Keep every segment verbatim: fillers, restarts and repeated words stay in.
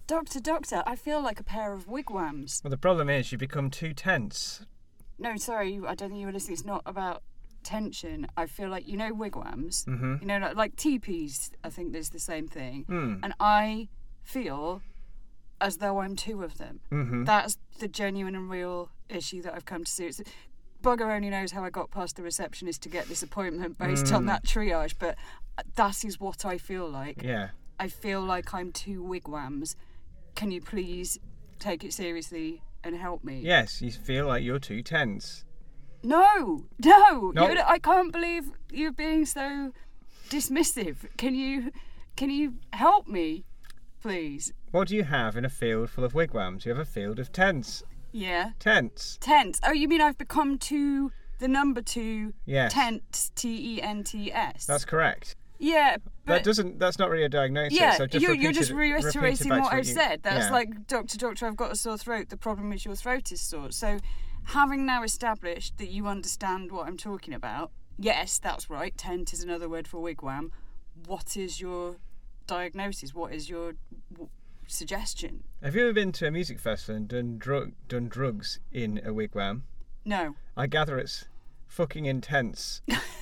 Doctor, doctor, I feel like a pair of wigwams. Well, the problem is you become too tense. No, sorry, I don't think you were listening. It's not about tension. I feel like, you know, wigwams, Mm-hmm. you know, like, like teepees, I think there's the same thing. Mm. And I feel as though I'm two of them. Mm-hmm. That's the genuine and real issue that I've come to see. It's, bugger only knows how I got past the receptionist to get this appointment based Mm. on that triage, but that is what I feel like. Yeah. I feel like I'm two wigwams. Can you please take it seriously and help me? Yes, you feel like you're too tense. No, no, No. You, I can't believe you're being so dismissive. Can you, can you help me, please? What do you have in a field full of wigwams? You have a field of tents. Yeah. Tents. Tense. Oh, you mean I've become two, the number two, Yes. tent, T E N T S? That's correct. Yeah, but... That doesn't. That's not really a diagnosis. Yeah, I've just you're, you're repeated- just repeated reiterating back to what I've you- said. That's yeah. like, doctor, doctor, I've got a sore throat. The problem is your throat is sore. So, having now established that you understand what I'm talking about, yes, that's right, tent is another word for wigwam. What is your diagnosis? What is your w- suggestion? Have you ever been to a music festival and done drug done drugs in a wigwam? No. I gather it's fucking intense.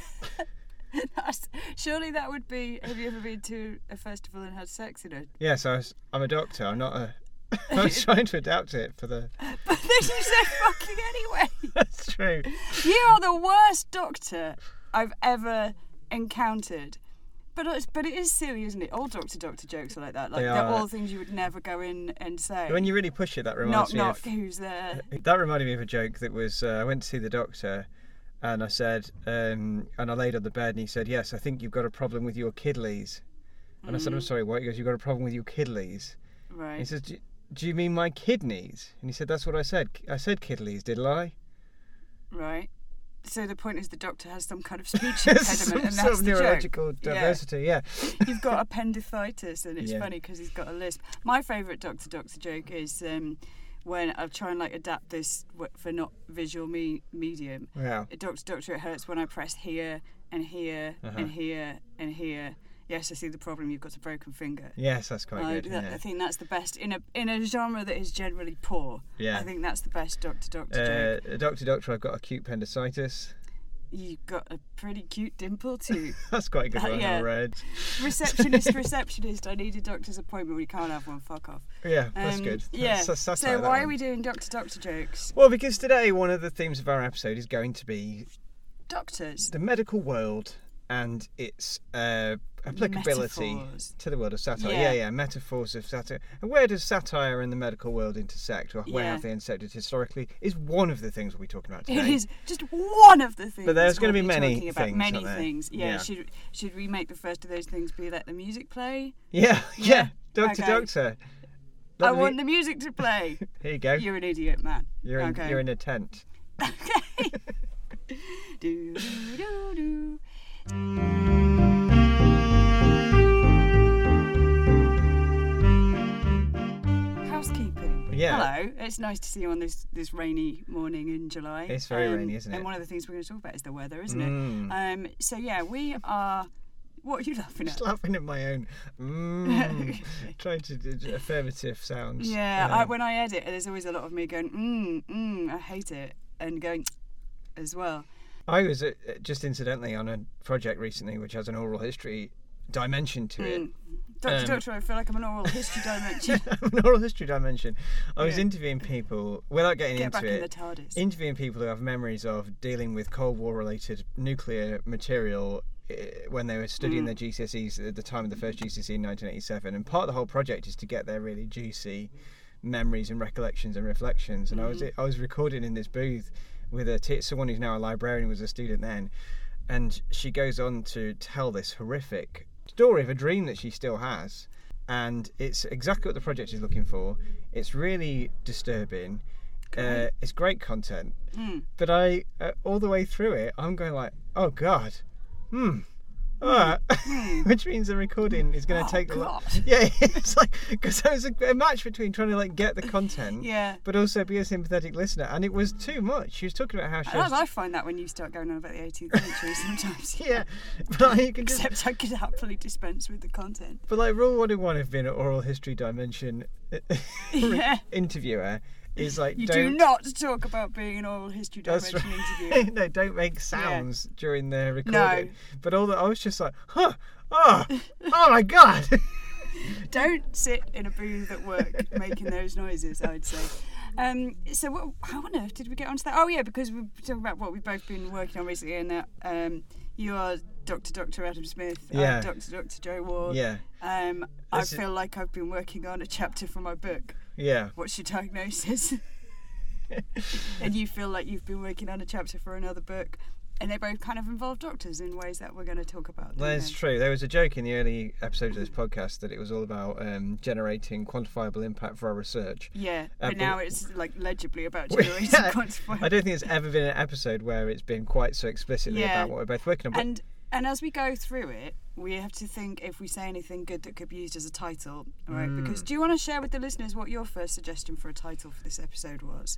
That's, surely that would be, have you ever been to a festival and had sex in it? Yes, I was, I'm a doctor. I'm not a. I was trying to adapt it for the. But then you said fucking anyway. That's true. You are the worst doctor I've ever encountered. But it's, but it is silly, isn't it? All doctor doctor jokes are like that. Like They they're are. all things you would never go in and say. When you really push it, that knock reminds me knock, of. who's there? That reminded me of a joke that was. Uh, I went to see the doctor, and I said, um, and I laid on the bed, and he said, "Yes, I think you've got a problem with your kidneys." And I said, "I'm sorry, what?" He goes, "You've got a problem with your kidneys." Right. He says, do, "Do you mean my kidneys?" And he said, "That's what I said. I said kidneys, didn't I?" Right. So the point is the doctor has some kind of speech Some impediment, and sort that's of the neurological joke. Yeah. diversity. Yeah. You've got appendicitis, and it's Yeah. funny because he's got a lisp. My favourite doctor doctor joke is um, when I try and like adapt this w- for not visual me- medium. Wow. Doctor doctor, it hurts when I press here and here Uh-huh. and here and here. Yes, I see the problem. You've got a broken finger. Yes, that's quite I, good. that- yeah. I think that's the best in a in a genre that is generally poor. Yeah. I think that's the best doctor doctor joke. Uh, doctor, doctor, I've got acute appendicitis. You've got a pretty cute dimple too. That's quite a good Uh, one. yeah. I read. Receptionist, receptionist. I need a doctor's appointment. We can't have one. Fuck off. Yeah, that's Um, good. Yeah. That's, that's, that's so like that why one. are we doing doctor doctor jokes? Well, because today one of the themes of our episode is going to be Doctors. the medical world and its uh, applicability Metaphors. to the world of satire. Yeah. Yeah, yeah, metaphors of satire. And where does satire and the medical world intersect, or where Yeah. have they intersected historically, is one of the things we'll be talking about today. It is just one of the things. But there's we'll gonna be many talking about. things, Many aren't there? things. Yeah. Yeah. Should should we make the first of those things be let the music play? Yeah, yeah, Yeah. Doctor, Okay. Doctor. I Let the want mu- the music to play. Here you go. You're an idiot, man. You're in, okay. you're in a tent. Okay. do, do, do, do. Housekeeping. Yeah. Hello. It's nice to see you on this, this rainy morning in July. It's very rainy, isn't it? And one of the things we're going to talk about is the weather, isn't Mm. it? Um. So yeah, we are. What are you laughing Just at? laughing at my own. Mm, trying to do affirmative sounds. Yeah. I, when I edit, there's always a lot of me going mm mm. I hate it, and going as well. I was uh, just incidentally on a project recently which has an oral history dimension to it. Mm. Doctor, Um, Doctor, I feel like I'm an oral history dimension. An oral history dimension. I was Yeah. interviewing people, without getting Get into back it, in the TARDIS. interviewing people who have memories of dealing with Cold War related nuclear material uh, when they were studying Mm. their G C S Es at the time of the first G C S E in nineteen eighty-seven. And part of the whole project is to get their really juicy memories and recollections and reflections. And I was Mm-hmm. I was recording in this booth with a t- someone who's now a librarian, was a student then, and she goes on to tell this horrific story of a dream that she still has. And it's exactly what the project is looking for. It's really disturbing. Uh, it's great content. Mm. But I, uh, all the way through it, I'm going like, oh God, hmm. Alright. Which means the recording is going to Oh, take a lot. God. Yeah, it's like, because there was a, a match between trying to like get the content, Yeah. but also be a sympathetic listener, and it was too much. She was talking about how she I, was, I find that when you start going on about the eighteenth century sometimes. yeah, but you can just, Except I could happily dispense with the content. but like rule one in one of being an oral history dimension, Yeah. interviewer is like, You don't... do not talk about being an oral history That's dimension right. interview. No, don't make sounds Yeah. during the recording. No. But all that, I was just like, huh, oh, oh my God. Don't sit in a booth at work making those noises, I would say. Um, so what, how on earth did we get onto that? Oh yeah, because we're talking about what we've both been working on recently, and that um, you are Doctor Doctor Adam Smith, Yeah. I'm Doctor Doctor Joe Ward. Yeah, Um, I This is- feel like I've been working on a chapter for my book. yeah. What's your diagnosis? And you feel like you've been working on a chapter for another book, and they both kind of involve doctors in ways that we're going to talk about. don't That's they? true. There was a joke in the early episodes of this podcast that it was all about um, generating quantifiable impact for our research. Yeah, Uh, but now but- it's like legibly about Well, generating yeah, quantifiable. I don't think there's ever been an episode where it's been quite so explicitly Yeah. about what we're both working on. But And and as we go through it, we have to think if we say anything good that could be used as a title, all right? Mm. Because do you want to share with the listeners what your first suggestion for a title for this episode was?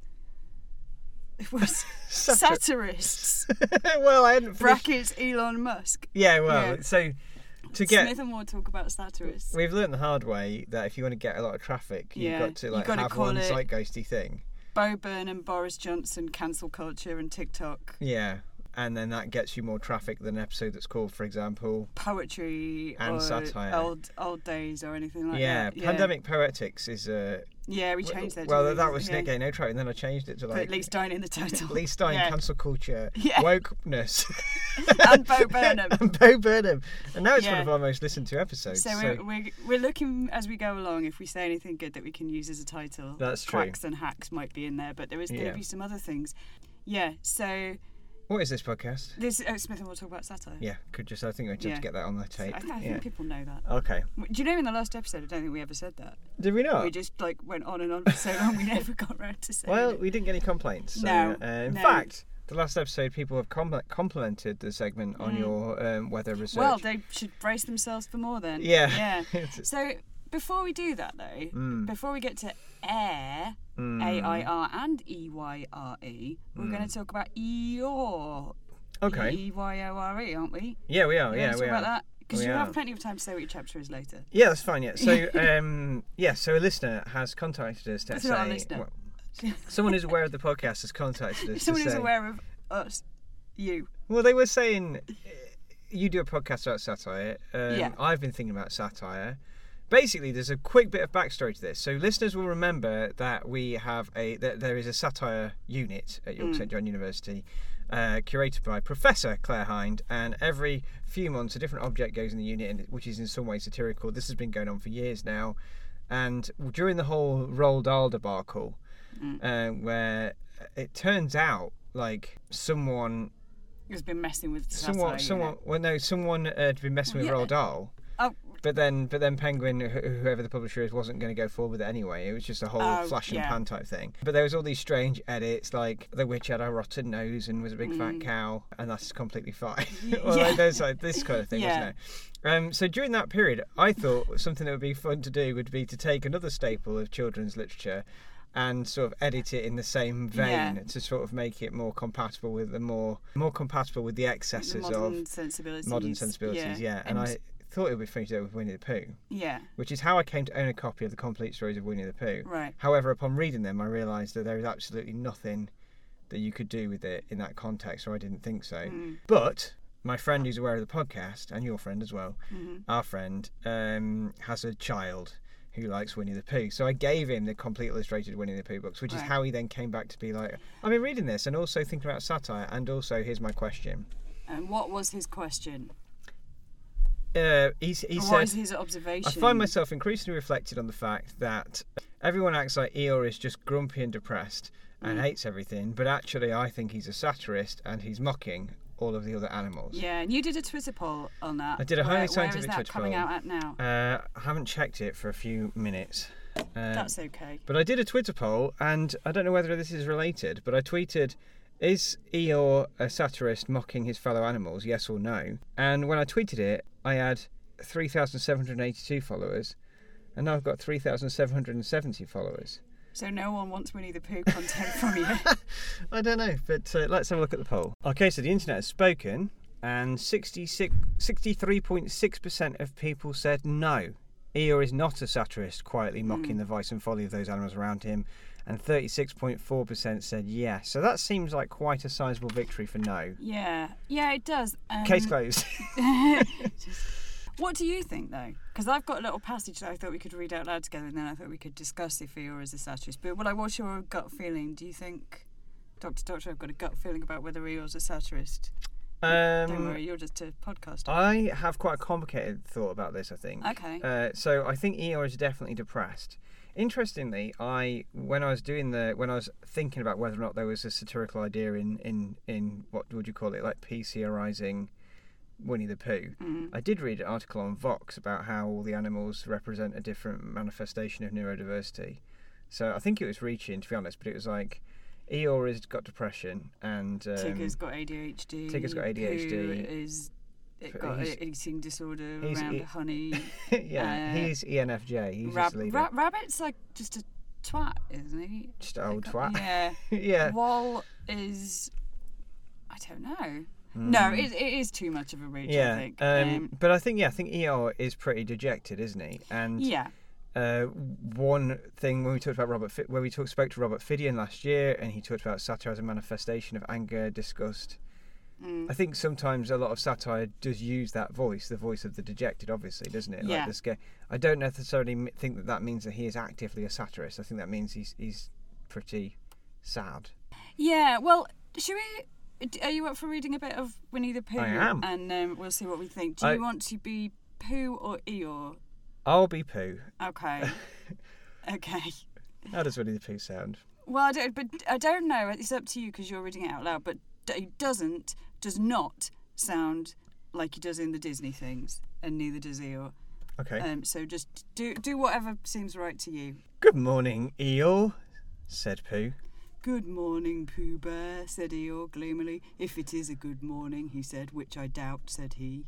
It was Satir- satirists. well, I hadn't finished. Brackets Elon Musk. Yeah, well, Yeah. so to get. Smith and Ward talk about satirists. We've learned the hard way that if you want to get a lot of traffic, you've Yeah, got to you've like gotta have call one it- zeitgeisty thing. Bo Burnham, Boris Johnson, cancel culture, and TikTok. Yeah, and then that gets you more traffic than an episode that's called, for example, Poetry And or satire. old old days or anything like yeah, that. Pandemic Poetics is a. Yeah, we changed that. Well, didn't we? that was yeah. Nick getting no track, and then I changed it to Put like. Lee Stein in the title. Lee Stein, Yeah. cancel culture, Yeah. wokeness, And Bo Burnham. and Bo Burnham, and now it's one Yeah. of our most listened to episodes. So, So, We're, we're we're looking as we go along. If we say anything good that we can use as a title, That's true. Quacks and hacks might be in there, but there is going to Yeah. be some other things. Yeah. So what is this podcast? this oh, Smith and we'll talk about satire. Yeah, could just I think I just Yeah. get that on the So tape. I, th- I yeah. think people know that. Okay. Do you know in the last episode? I don't think we ever said that. Did we not? We just like went on and on for so long we never got round to saying Well, it. we didn't get any complaints. So, No, uh, in no. fact, the last episode, people have com- complimented the segment on Mm. your um, weather research. Well, they should brace themselves for more then. Yeah. Yeah. It's- So before we do that though, Mm. before we get to air, Mm. A I R and E Y R E, we're Mm. going to talk about Eeyore. Okay. E Y O R E, aren't we? Yeah, we are. We're Yeah, gonna we talk are. about that because We you'll are. have plenty of time to say what your chapter is later. Yeah, that's fine. Yeah. So, um, yeah. So a listener has contacted us to That's say. not a listener. well, someone who's aware of the podcast has contacted us Someone to who's say. aware of us, you. Well, they were saying uh, you do a podcast about satire. Um, Yeah. I've been thinking about satire. Basically, there's a quick bit of backstory to this. So listeners will remember that we have a that there is a satire unit at York Mm. St John University, uh, curated by Professor Claire Hind, and every few months a different object goes in the unit, and- which is in some way satirical. This has been going on for years now, and during the whole Roald Dahl debacle, Mm. uh, where it turns out like someone Who's been messing with satire. someone, you someone. know. Well, no, someone uh, had been messing with Yeah. Roald Dahl, Oh, but then, but then Penguin, wh- whoever the publisher is, wasn't going to go forward with it anyway. It was just a whole Oh, flash and yeah. pan type thing. But there was all these strange edits, like the witch had a rotten nose and was a big fat Mm. cow, and that's completely fine. Y- well, yeah. like, there's like this kind of thing, Yeah. wasn't it? Um, so during that period, I thought something that would be fun to do would be to take another staple of children's literature and sort of edit it in the same vein Yeah. to sort of make it more compatible with the more more compatible with the the excesses modern of sensibilities. modern sensibilities. Yeah, and, I thought it would be funny to do it with Winnie the Pooh, Yeah, which is how I came to own a copy of the complete stories of Winnie the Pooh. right. However, upon reading them, I realised that there is absolutely nothing that you could do with it in that context, or I didn't think so. Mm. But my friend who's aware of the podcast, and your friend as well, Mhm. our friend, um, has a child who likes Winnie the Pooh. So I gave him the complete illustrated Winnie the Pooh books, which is Right. how he then came back to be like, I've been reading this and also thinking about satire, and also here's my question. And what was his question? Uh, he he Or said, what is his observation? I find myself increasingly reflected on the fact that everyone acts like Eeyore is just grumpy and depressed and Mm. hates everything, but actually I think he's a satirist and he's mocking all of the other animals. Yeah, and you did a Twitter poll on that. I did a highly where, scientific where is that Twitter coming poll. out at now? Uh, I haven't checked it for a few minutes. Um, That's okay. But I did a Twitter poll, and I don't know whether this is related, but I tweeted, is Eeyore a satirist mocking his fellow animals, yes or no? And when I tweeted it, I had three thousand seven hundred eighty-two followers, and now I've got three thousand seven hundred seventy followers. So no one wants Winnie the Pooh content from you. I don't know, but uh, let's have a look at the poll. Okay, so the internet has spoken, and sixty-six, sixty-three point six percent of people said no. Eeyore is not a satirist, quietly mocking Mm. the vice and folly of those animals around him, and thirty-six point four percent said yes. So that seems like quite a sizable victory for no. Yeah, yeah, it does. Um, Case closed. What do you think, though? Because I've got a little passage that I thought we could read out loud together, and then I thought we could discuss if Eeyore is a satirist. But well, like, what's your gut feeling? Do you think, Doctor Doctor, I've got a gut feeling about whether Eeyore's a satirist? Don't Um, worry, you're just a podcaster. I have quite a complicated thought about this, I think. Okay. Uh, so I think Eeyore is definitely depressed. Interestingly, I when I was doing the when I was thinking about whether or not there was a satirical idea in in, in what would you call it, like P C Rising Winnie the Pooh, Mm. I did read an article on Vox about how all the animals represent a different manifestation of neurodiversity. So I think it was reaching, to be honest, but it was like Eeyore has got depression and um, Tigger's got A D H D. Tigger's got A D H D. Pooh is it got He's- an eating disorder he's- around he- honey. yeah, Uh, he's E N F J. He's Rab- just a leader. Ra- Rabbit's like just a twat, isn't he? Just an old Like, twat. Yeah. yeah. Wall is, I don't know. No, Mm. it, it is too much of a reach. Yeah, I think. um, but I think yeah, I think Eeyore is pretty dejected, isn't he? And yeah. uh, one thing when we talked about Robert, Fi- where we talked spoke to Robert Fidian last year, and he talked about satire as a manifestation of anger, disgust. Mm. I think sometimes a lot of satire does use that voice, the voice of the dejected, obviously, doesn't it? Yeah. Like the sca- I don't necessarily m- think that that means that he is actively a satirist. I think that means he's he's pretty sad. Yeah. Well, should we? Are you up for reading a bit of Winnie the Pooh? I am. And um, we'll see what we think. Do I- you want to be Pooh or Eeyore? I'll be Pooh. Okay. Okay. How does Winnie the Pooh sound? Well, I don't, but I don't know. It's up to you because you're reading it out loud. But he doesn't, does not sound like he does in the Disney things, and neither does Eeyore. Okay. Um, so just do do whatever seems right to you. Good morning, Eeyore, said Pooh. Good morning, Pooh Bear, said Eeyore gloomily. If it is a good morning, he said, which I doubt, said he.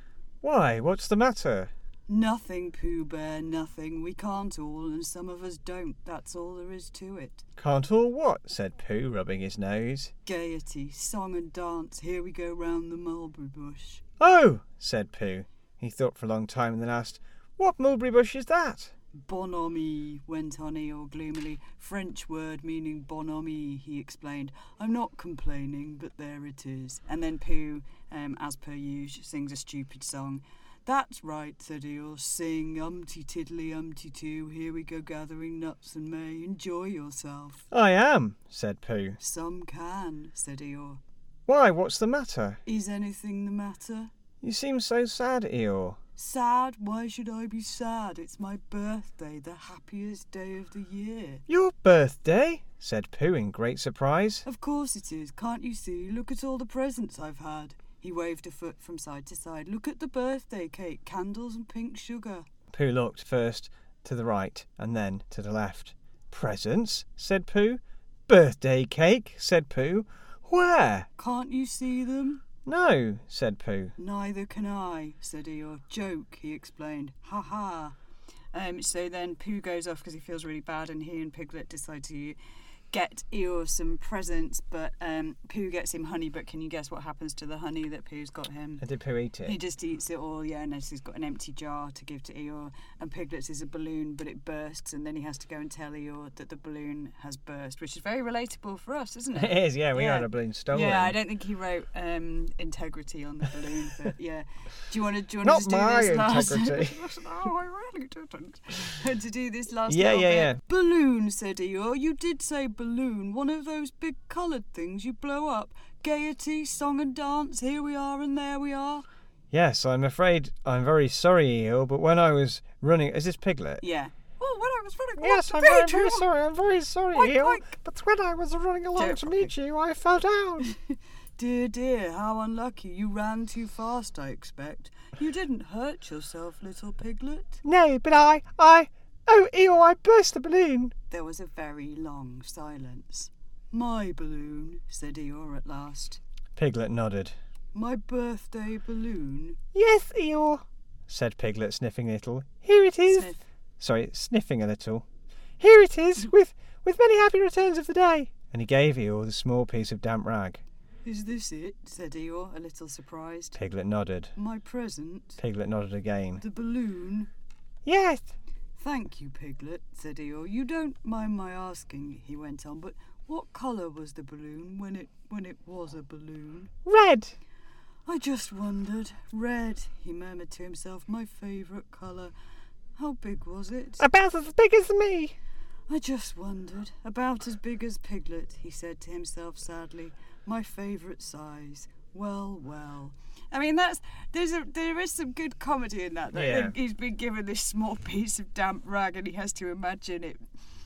Why, what's the matter? Nothing, Pooh Bear, nothing. We can't all, and some of us don't. That's all there is to it. Can't all what? Said Pooh, rubbing his nose. Gaiety, song and dance, here we go round the mulberry bush. Oh, said Pooh. He thought for a long time and then asked, What mulberry bush is that? Bonhomie, went on Eeyore gloomily. French word meaning bonhomie, he explained. I'm not complaining, but there it is. And then Pooh, um, as per usual, sings a stupid song. That's right, said Eeyore. Sing, umpty tiddly umpty too. Here we go gathering nuts and may. Enjoy yourself. I am, said Pooh. Some can, said Eeyore. Why, what's the matter? Is anything the matter? You seem so sad, Eeyore. Sad? Why should I be sad? It's my birthday, the happiest day of the year. Your birthday? Said Pooh in great surprise. Of course it is. Can't you see? Look at all the presents I've had. He waved a foot from side to side. Look at the birthday cake, candles and pink sugar. Pooh looked first to the right and then to the left. Presents? Said Pooh. Birthday cake? Said Pooh. Where? Can't you see them? No, said Pooh. Neither can I, said Eeyore. Joke, he explained. Ha ha. Um, so then Pooh goes off because he feels really bad, and he and Piglet decide to get Eeyore some presents, but um, Pooh gets him honey, but can you guess what happens to the honey that Pooh's got him? And did Pooh eat it? He just eats it all, yeah, and he's got an empty jar to give to Eeyore, and Piglet's is a balloon, but it bursts, and then he has to go and tell Eeyore that the balloon has burst, which is very relatable for us, isn't it? It is, yeah, we Yeah. had a balloon stolen. Yeah, I don't think he wrote um, integrity on the balloon, but yeah. Do you want to do you want Not to just do my this last? integrity. No, I really didn't. to do this last Yeah, little yeah, bit. yeah. Balloon, said Eeyore. You did say balloon. One of those big coloured things you blow up. Gaiety, song and dance. Here we are and there we are. Yes, I'm afraid I'm very sorry, Eeyore, but when I was running... Is this Piglet? Yeah. Oh, when I was running. Yes, I'm me very, too. very sorry. I'm very sorry, Oink, Eeyore. oink. But when I was running along Don't- to meet you, I fell down. Dear, dear, how unlucky. You ran too fast, I expect. You didn't hurt yourself, little Piglet. No, but I... I... Oh, Eeyore, I burst the balloon. There was a very long silence. My balloon, said Eeyore at last. Piglet nodded. My birthday balloon? Yes, Eeyore, said Piglet, sniffing a little. Here it is. Sniff. Sorry, sniffing a little. Here it is, with, with many happy returns of the day. And he gave Eeyore the small piece of damp rag. Is this it? Said Eeyore, a little surprised. Piglet nodded. My present? Piglet nodded again. The balloon? Yes. Thank you, Piglet, said Eeyore. You don't mind my asking, he went on, but what colour was the balloon when it when it was a balloon? Red. I just wondered. Red, he murmured to himself, my favourite colour. How big was it? About as big as me. I just wondered. About as big as Piglet, he said to himself sadly. My favourite size. Well, well. I mean, that's there's a there is some good comedy in that. that Yeah. He's been given this small piece of damp rag, and he has to imagine it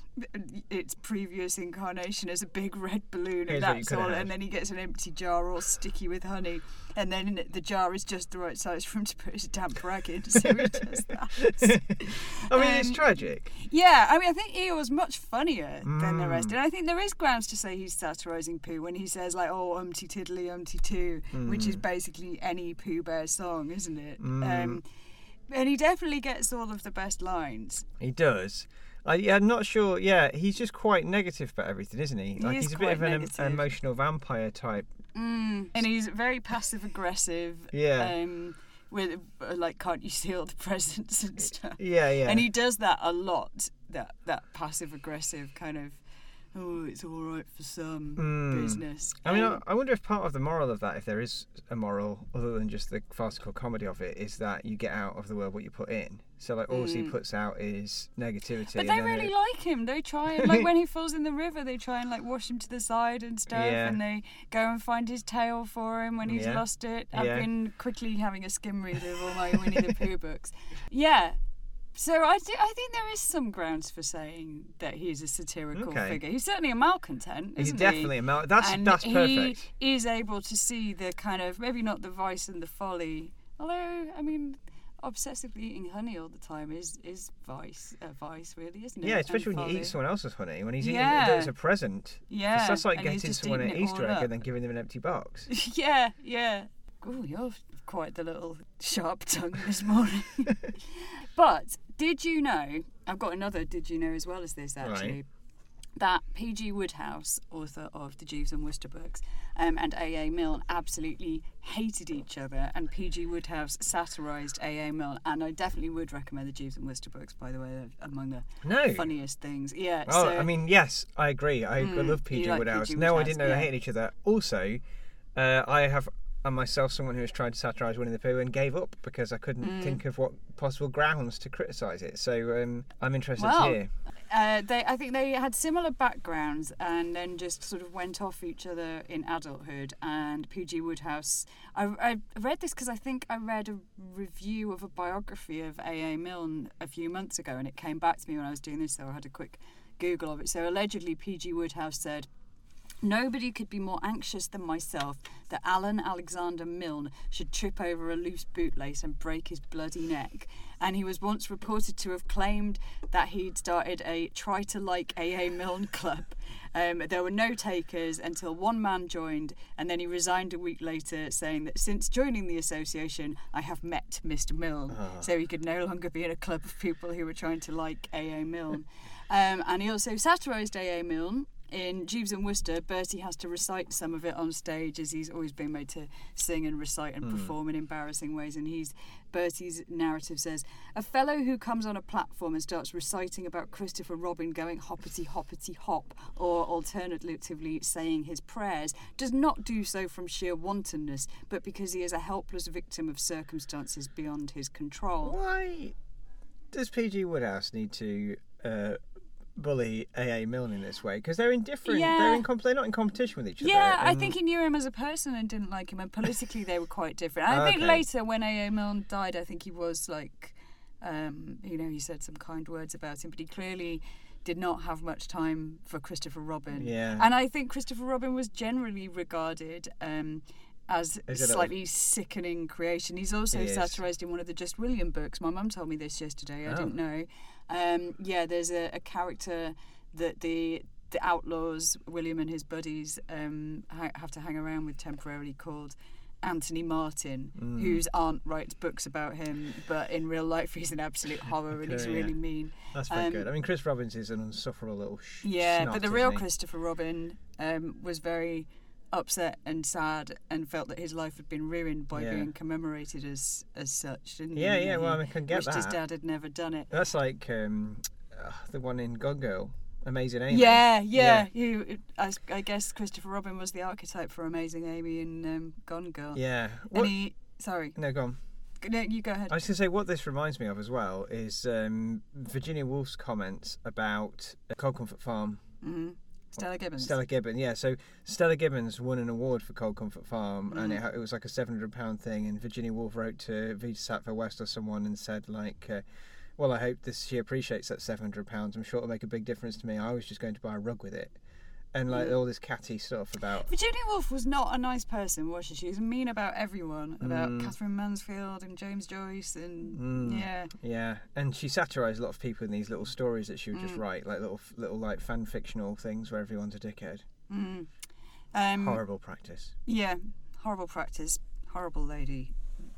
its previous incarnation as a big red balloon, Here's and what you that's could all. have. And then he gets an empty jar all sticky with honey, and then the jar is just the right size for him to put his damp rag in. So he does that. I mean, it's Um, tragic. Yeah, I mean, I think Eeyore's much funnier than the rest. Mm. And I think there is grounds to say he's satirising Pooh when he says, like, oh, umpty tiddly umpty too, which is basically any Pooh Bear song, isn't it? Mm. Um, and he definitely gets all of the best lines. He does. I, yeah, I'm not sure. Yeah, he's just quite negative about everything, isn't he? Like is he's a bit quite of an em- negative. emotional vampire type. Mm. And he's very passive aggressive. Yeah. Um, with uh, like, can't you see all the presents and stuff? Yeah, yeah. And he does that a lot. That that passive aggressive kind of, oh, it's all right for some Mm. business. I mean, I, Um, I wonder if part of the moral of that, if there is a moral other than just the farcical comedy of it, is that you get out of the world what you put in. So, like, all he Mm. puts out is negativity. But and they then really it- like him. They try and, like, when he falls in the river, they try and, like, wash him to the side and stuff. Yeah. And they go and find his tail for him when he's Yeah. lost it. I've Yeah. been quickly having a skim read of all my Winnie the Pooh books. Yeah. So I, do, I think there is some grounds for saying that he's a satirical Okay. figure. He's certainly a malcontent, He's isn't definitely he? a mal. That's and that's he perfect. is able to see the kind of, maybe not the vice and the folly, although, I mean, obsessively eating honey all the time is is vice, uh, vice really, isn't it? Yeah, And especially when you folly. eat someone else's honey. When he's Yeah. eating it as a present. 'Cause Yeah, that's like and he's getting just someone an eating it Easter all egg up. and then giving them an empty box. yeah, yeah. Oh, you're quite the little sharp tongue this morning. But did you know? I've got another. Did you know as well as this actually? Right. That P G Wodehouse, author of the Jeeves and Wooster books, um, and A A Milne absolutely hated each other, and P G Wodehouse satirised A A Milne, and I definitely would recommend the Jeeves and Wooster books. By the way, they're among the No. funniest things. Yeah. Oh, so, I mean, yes, I agree. I, I Mm, love P you G like Wodehouse. P G No, I Wodehouse, didn't know yeah. they hated each other. Also, uh, I have I'm myself someone who has tried to satirise Winnie the Pooh and gave up because I couldn't Mm. think of what possible grounds to criticise it. So um, I'm interested Well, to hear. Uh, they, I think they had similar backgrounds and then just sort of went off each other in adulthood. And P G Wodehouse, I, I read this because I think I read a review of a biography of A A Milne a few months ago, and it came back to me when I was doing this, so I had a quick Google of it. So allegedly, P G Wodehouse said, "Nobody could be more anxious than myself that Alan Alexander Milne should trip over a loose bootlace and break his bloody neck." And he was once reported to have claimed that he'd started a try to like A A Milne club. Um, there were no takers until one man joined, and then he resigned a week later, saying that since joining the association, I have met Mister Milne. Ah. So he could no longer be in a club of people who were trying to like A A Milne. Um, and he also satirised A A Milne. In Jeeves and Wooster, Bertie has to recite some of it on stage, as he's always been made to sing and recite and Mm. perform in embarrassing ways. And he's Bertie's narrative says, "A fellow who comes on a platform and starts reciting about Christopher Robin going hoppity hoppity hop, or alternatively saying his prayers, does not do so from sheer wantonness, but because he is a helpless victim of circumstances beyond his control." Why does P G Wodehouse need to uh, bully A A Milne in this way? Because they're in different. Yeah. They're in. Comp- they're not in competition with each other. Yeah, I and- think he knew him as a person and didn't like him, and politically they were quite different. I think Okay. later, when A A Milne died, I think he was like, um, you know, he said some kind words about him, but he clearly did not have much time for Christopher Robin. Yeah. And I think Christopher Robin was generally regarded um, as a Is it a- slightly sickening creation. He's also He is. satirised in one of the Just William books. My mum told me this yesterday. I Oh. didn't know. Um, yeah, there's a, a character that the the outlaws, William and his buddies, um, ha- have to hang around with temporarily, called Anthony Martin, Mm. whose aunt writes books about him, but in real life he's an absolute horror and he's Okay, yeah. really mean. That's very um, good. I mean, Chris Robbins is an insufferable little sh- Yeah, snot, but the isn't real he? Christopher Robin um, was very upset and sad and felt that his life had been ruined by Yeah. being commemorated as as such, didn't Yeah, he? yeah, And well, he I can get wished his that. dad had never done it. That's like um, uh, the one in Gone Girl, Amazing Amy. Yeah, yeah. You, I, I guess Christopher Robin was the archetype for Amazing Amy in um, Gone Girl. Yeah. What, And he, sorry, no, go on. no, you go ahead. I was going to say, what this reminds me of as well is um, Virginia Woolf's comments about Cold Comfort Farm. hmm Stella Gibbons. Stella Gibbons, yeah. So Stella Gibbons won an award for Cold Comfort Farm, and it, Mm. it was like a seven hundred pound thing. And Virginia Woolf wrote to Vita Sackville West or someone and said, like, uh, well, I hope this she appreciates that seven hundred pounds. I'm sure it'll make a big difference to me. I was just going to buy a rug with it. And like Mm. all this catty stuff about. Virginia Woolf was not a nice person, was she? She was mean about everyone, about Mm. Catherine Mansfield and James Joyce, and Mm. yeah. Yeah, and she satirised a lot of people in these little stories that she would just Mm. write, like little, little like fan fictional things where everyone's a dickhead. Mm. Um, Horrible practice. Yeah, horrible practice, horrible lady.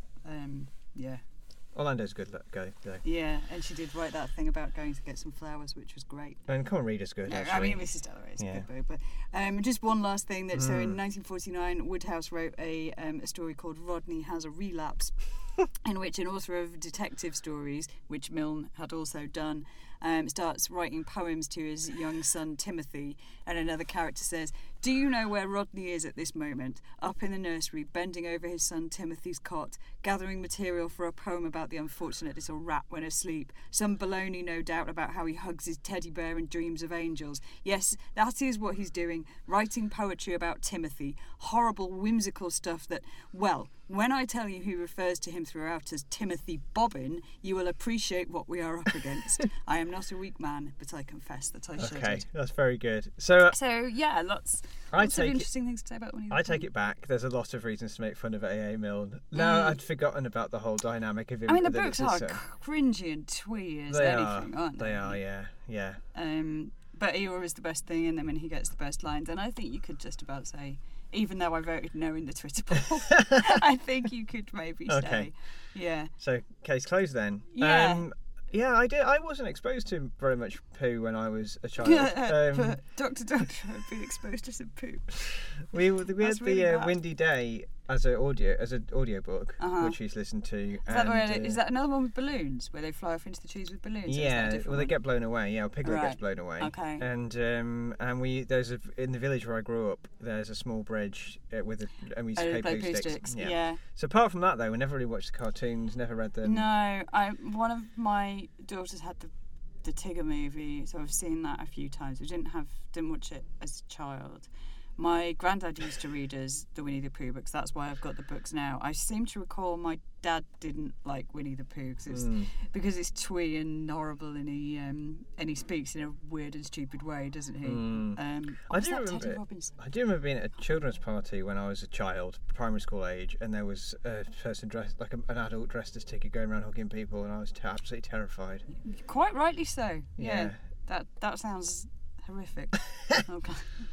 Um, yeah, Orlando's a good lo- guy, though. yeah, and she did write that thing about going to get some flowers, which was great. And Come and Read is good, No, actually. I mean, Missus Dalloway is Yeah. a good book, but um, just one last thing. That so in Mm. nineteen forty-nine, Woodhouse wrote a um, a story called Rodney Has a Relapse, in which an author of detective stories, which Milne had also done, um, starts writing poems to his young son Timothy, and another character says, "Do you know where Rodney is at this moment? Up in the nursery, bending over his son Timothy's cot, gathering material for a poem about the unfortunate little rat when asleep. Some baloney, no doubt, about how he hugs his teddy bear and dreams of angels. Yes, that is what he's doing, writing poetry about Timothy. Horrible, whimsical stuff that, well, when I tell you he refers to him throughout as Timothy Bobbin, you will appreciate what we are up against. I am not a weak man, but I confess that I should." Okay, that's very good. So uh, So, yeah, lots, I lots of take it, interesting things to say about Winnie the I take Pooh. it back. There's a lot of reasons to make fun of A A Milne. No, Mm. I'd forgotten about the whole dynamic of him. I mean, the that books it's are a- cringy and twee as They anything, are. aren't they? They are. Yeah. Yeah. Um, but Eeyore is the best thing in them, and he gets the best lines. And I think you could just about say, even though I voted no in the Twitter poll, I think you could maybe Okay. say, yeah. So case closed then. Yeah. Um, yeah, I did. I wasn't exposed to very much poo when I was a child. Um, but Doctor Doctor had been exposed to some poop. we we had That's the really uh, bad. Windy Day as an audio as an audio book, Uh-huh. which he's listened to. Is that, and, where, uh, is that another one with balloons, where they fly off into the trees with balloons? Or is that a Yeah, different well, they one? get blown away. Yeah, Piglet gets Right. blown away. Okay. And um, and we there's a in the village where I grew up. There's a small bridge uh, with a and we used to Oh, play, play poo poo sticks. sticks. Yeah. Yeah. So apart from that, though, we never really watched the cartoons. Never read them. No, I one of my daughters had the the Tigger movie, so I've seen that a few times. We didn't have didn't watch it as a child. My granddad used to read us the Winnie the Pooh books. That's why I've got the books now. I seem to recall my dad didn't like Winnie the Pooh cause it's, Mm. because it's twee and horrible, and he um, and he speaks in a weird and stupid way, doesn't he? Mm. Um, I was do that remember Teddy it. Robinson? I do remember being at a children's party when I was a child, primary school age, and there was a person dressed like a, an adult dressed as Tigger going around hugging people, and I was t- absolutely terrified. Quite rightly so. Yeah. Yeah. That that sounds horrific. Okay.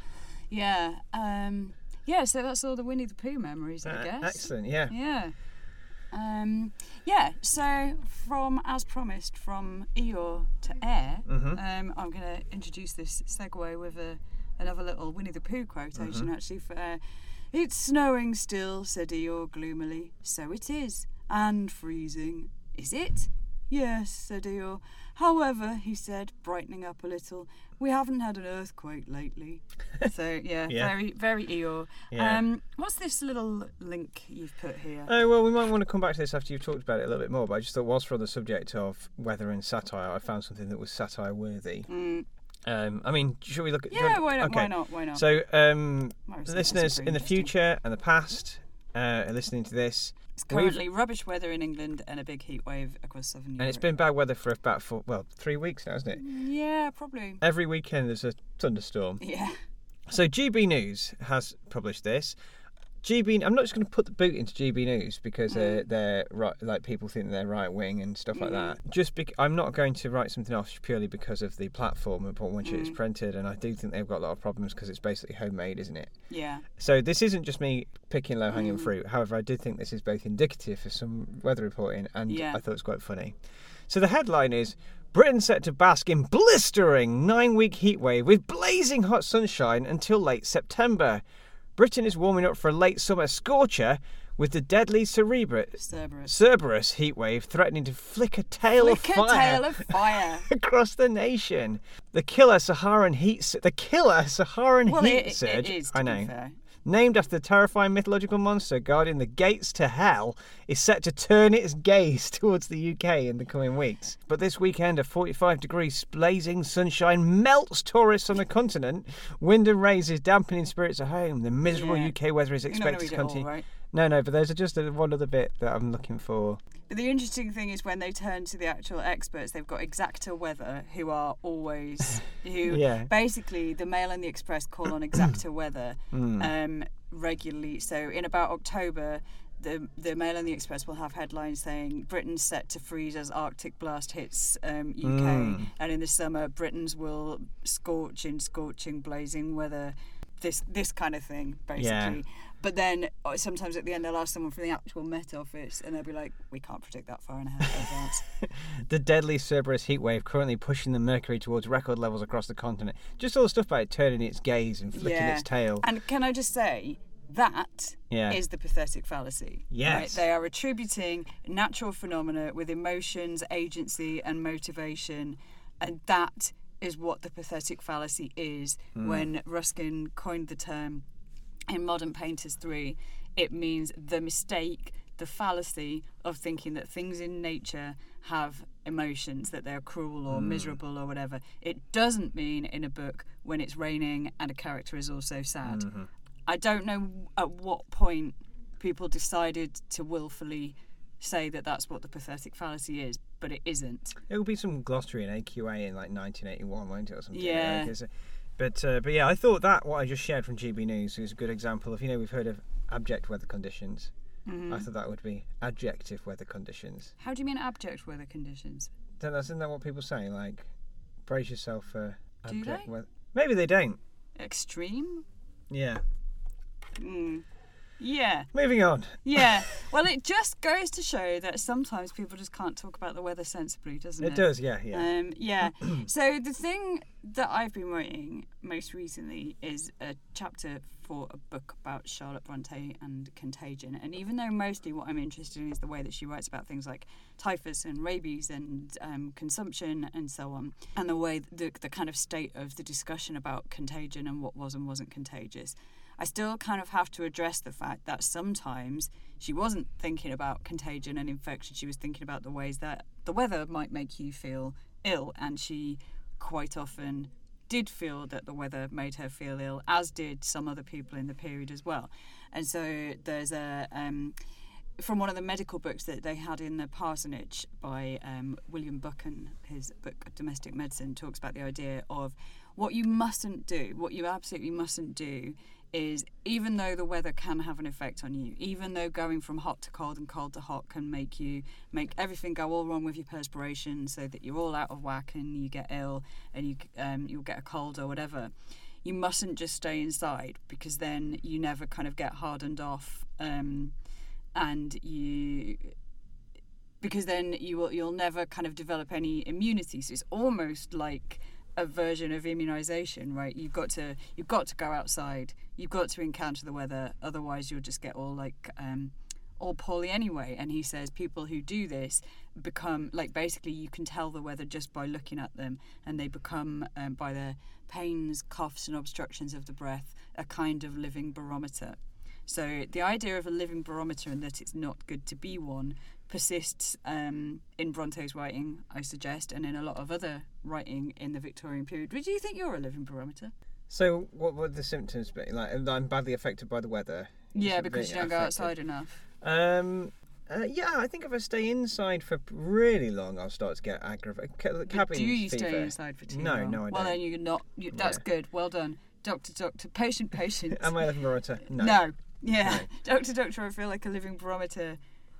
Yeah. Um, yeah. So that's all the Winnie the Pooh memories, I Uh, guess. Excellent. Yeah. Yeah. Um, yeah. So from as promised, from Eeyore to Air, Mhm. um, I'm going to introduce this segue with a another little Winnie the Pooh quotation. Mhm. Actually, for uh, "It's snowing still," said Eeyore gloomily. "So it is, and freezing. Is it?" "Yes," said Eeyore. "However," he said, brightening up a little, "we haven't had an earthquake lately." So yeah, Yeah. very, very Eeyore. Yeah. Um, what's this little link you've put here? Oh, well, we might want to come back to this after you've talked about it a little bit more, but I just thought, whilst we're on the subject of weather and satire, I found something that was satire worthy. Mm, Um, I mean, should we look at... do you yeah, want- why not? okay. Why not? Why not? So, um, Might as well listeners something in the interesting. future and the past uh, are listening to this, It's currently rubbish weather in England and a big heat wave across southern Europe. and it's been bad weather for about, four, well, three weeks now, hasn't it? Yeah, probably. Every weekend there's a thunderstorm. Yeah. So G B News has published this. G B, I'm not just going to put the boot into G B News because uh, they're right, like people think they're right wing and stuff like Mm. that. Just bec- I'm not going to write something off purely because of the platform upon which it's Mm. printed, and I do think they've got a lot of problems because it's basically homemade, isn't it? Yeah. So this isn't just me picking low-hanging Mm. fruit. However, I did think this is both indicative of some weather reporting, and Yeah. I thought it was quite funny. So the headline is: Britain set to bask in blistering nine-week heatwave with blazing hot sunshine until late September. Britain is warming up for a late summer scorcher with the deadly Cerberus, Cerberus. Cerberus heatwave threatening to flick a tail Flick of a fire tail of fire. across the nation. The killer Saharan heat su- the killer Saharan Well, heat it, surge. it is, to I be know. fair. Named after the terrifying mythological monster guarding the gates to hell, is set to turn its gaze towards the U K in the coming weeks. But this weekend, a forty-five degrees blazing sunshine melts tourists on the continent. Wind and rain is dampening spirits at home. The miserable Yeah. U K weather is You're not gonna expected to read it all, continue. right? No, no, but there's just a, one other bit that I'm looking for. But the interesting thing is when they turn to the actual experts, they've got Exacta Weather, who are always, who Yeah. basically the Mail and the Express call on Exacta Weather Mm. um, regularly. So in about October, the the Mail and the Express will have headlines saying Britain's set to freeze as Arctic blast hits um, U K, Mm. and in the summer Britons will scorch in scorching, blazing weather. This this kind of thing, basically. Yeah. But then uh, sometimes at the end they'll ask someone from the actual Met Office and they'll be like, we can't predict that far in advance. The deadly Cerberus heatwave currently pushing the mercury towards record levels across the continent. Just all the stuff about it turning its gaze and flicking Yeah. its tail. And can I just say, that Yeah. is the pathetic fallacy. Yes. Right? They are attributing natural phenomena with emotions, agency and motivation, and that is what the pathetic fallacy is. Mm. When Ruskin coined the term in Modern Painters three, it means the mistake, the fallacy of thinking that things in nature have emotions, that they're cruel or Mm. miserable or whatever. It doesn't mean in a book when it's raining and a character is also sad. Mhm. I don't know at what point people decided to willfully say that that's what the pathetic fallacy is, but it isn't. It'll be some glossary in A Q A in like nineteen eighty-one, won't it, or something? Yeah. Like, it's a- But uh, but yeah, I thought that what I just shared from G B News is a good example of, you know, we've heard of abject weather conditions. Mhm. I thought that would be adjective weather conditions. How do you mean abject weather conditions? Don't, isn't that what people say? Like, brace yourself for Do abject they? weather. Maybe they don't. Extreme? Yeah. Mm. Yeah. Moving on. Yeah. Well, it just goes to show that sometimes people just can't talk about the weather sensibly, doesn't it? It does, yeah, yeah. Um, yeah. So the thing that I've been writing most recently is a chapter for a book about Charlotte Bronte and contagion. And even though mostly what I'm interested in is the way that she writes about things like typhus and rabies and um, consumption and so on, and the way the the kind of state of the discussion about contagion and what was and wasn't contagious, I still kind of have to address the fact that sometimes she wasn't thinking about contagion and infection. She was thinking about the ways that the weather might make you feel ill, and she quite often did feel that the weather made her feel ill, as did some other people in the period as well. And so there's a um, from one of the medical books that they had in the parsonage by um, William Buchan, his book Domestic Medicine, talks about the idea of what you mustn't do, what you absolutely mustn't do is, even though the weather can have an effect on you, even though going from hot to cold and cold to hot can make you make everything go all wrong with your perspiration, so that you're all out of whack and you get ill and you um, you'll get a cold or whatever, you mustn't just stay inside, because then you never kind of get hardened off, um, and you because then you will you'll never kind of develop any immunity. So it's almost like a version of immunization, right? You've got to you've got to go outside. You've got to encounter the weather. Otherwise, you'll just get all like um, all poorly anyway. And he says people who do this become like basically you can tell the weather just by looking at them, and they become um, by their pains, coughs, and obstructions of the breath a kind of living barometer. So the idea of a living barometer and that it's not good to be one persists um, in Bronte's writing, I suggest, and in a lot of other writing in the Victorian period. Would you think you're a living barometer? So what would the symptoms be? Like, I'm badly affected by the weather? Yeah, Is because it you don't go affected? outside enough. Um, uh, yeah, I think if I stay inside for really long, I'll start to get aggravated. But Cabin do you fever. stay inside for too No, long? no, I Well, don't. then you're not. You, that's Yeah. good. Well done. Doctor, doctor, patient, patient. Am I a living barometer? No. No. Yeah. No. Doctor, doctor, I feel like a living barometer.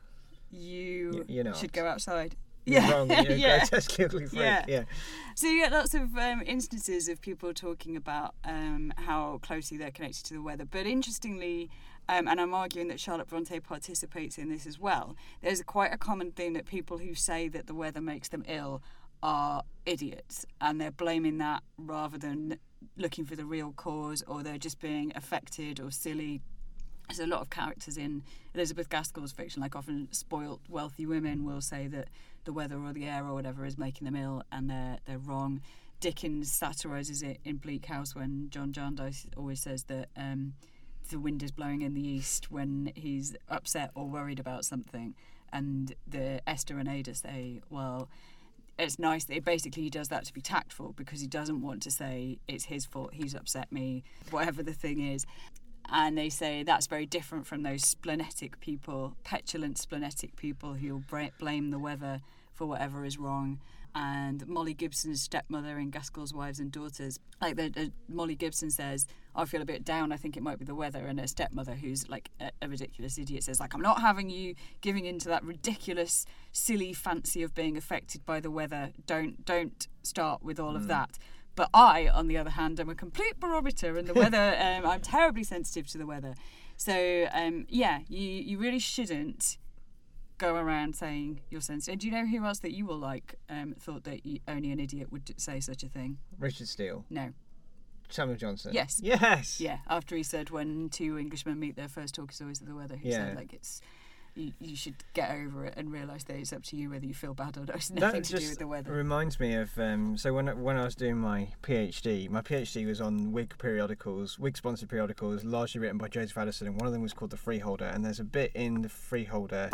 You Y- you're not. should go outside. You're yeah. wrong. You're yeah. grotesquely ugly freak. Yeah. Yeah. So you get lots of um, instances of people talking about um, how closely they're connected to the weather. But interestingly, um, and I'm arguing that Charlotte Bronte participates in this as well, there's a, quite a common theme that people who say that the weather makes them ill are idiots, and they're blaming that rather than looking for the real cause, or they're just being affected or silly. There's a lot of characters in Elizabeth Gaskell's fiction, like often spoilt wealthy women will say that the weather or the air or whatever is making them ill, and they're they're wrong. Dickens satirises it in Bleak House when John Jarndyce always says that um, the wind is blowing in the east when he's upset or worried about something, and the Esther and Ada say, well, it's nice that it basically he does that to be tactful because he doesn't want to say it's his fault, he's upset me, whatever the thing is. And they say that's very different from those splenetic people, petulant splenetic people who'll blame the weather for whatever is wrong. And Molly Gibson's stepmother in Gaskell's Wives and Daughters, like the, the Molly Gibson says, I feel a bit down, I think it might be the weather, and her stepmother, who's like a, a ridiculous idiot, says, like, I'm not having you giving into that ridiculous, silly fancy of being affected by the weather. Don't don't start with all mm. of that. But I, on the other hand, am a complete barometer, and the weather, um, I'm terribly sensitive to the weather. So, um, yeah, you, you really shouldn't go around saying you're sensitive. Do you know who else that you will like um, thought that you, only an idiot would say such a thing? Richard Steele. No. Samuel Johnson. Yes. Yes. Yeah, after he said when two Englishmen meet, their first talk is always of the weather. He yeah. said, like, it's... You, you should get over it and realise that it's up to you whether you feel bad or not. It's nothing that to do with the weather. That reminds me of um, so when when I was doing my PhD, my PhD was on Whig periodicals, Whig-sponsored periodicals, largely written by Joseph Addison, and one of them was called The Freeholder. And there's a bit in The Freeholder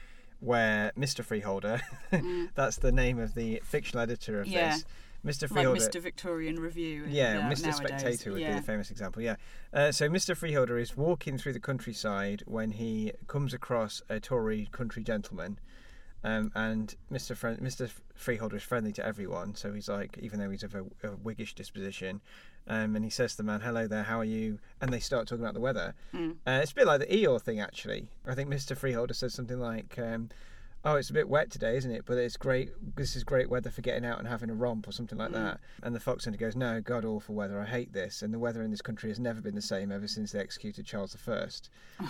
where Mister Freeholder, mm. that's the name of the fictional editor of yeah. this. Mister Freeholder, like Mister Victorian Review. Yeah, uh, Mister nowadays. Spectator would yeah. be the famous example. Yeah. Uh, so Mister Freeholder is walking through the countryside when he comes across a Tory country gentleman, um, and Mister Fre- Mister Freeholder is friendly to everyone. So he's like, even though he's of a, a Whiggish disposition, um, and he says to the man, "Hello there, how are you?" And they start talking about the weather. Mm. Uh, it's a bit like the Eeyore thing, actually. I think Mister Freeholder says something like. Um, Oh, it's a bit wet today, isn't it? But it's great. This is great weather for getting out and having a romp or something like mm. that. And the fox hunter goes, "No, God awful weather. I hate this. And the weather in this country has never been the same ever since they executed Charles the First."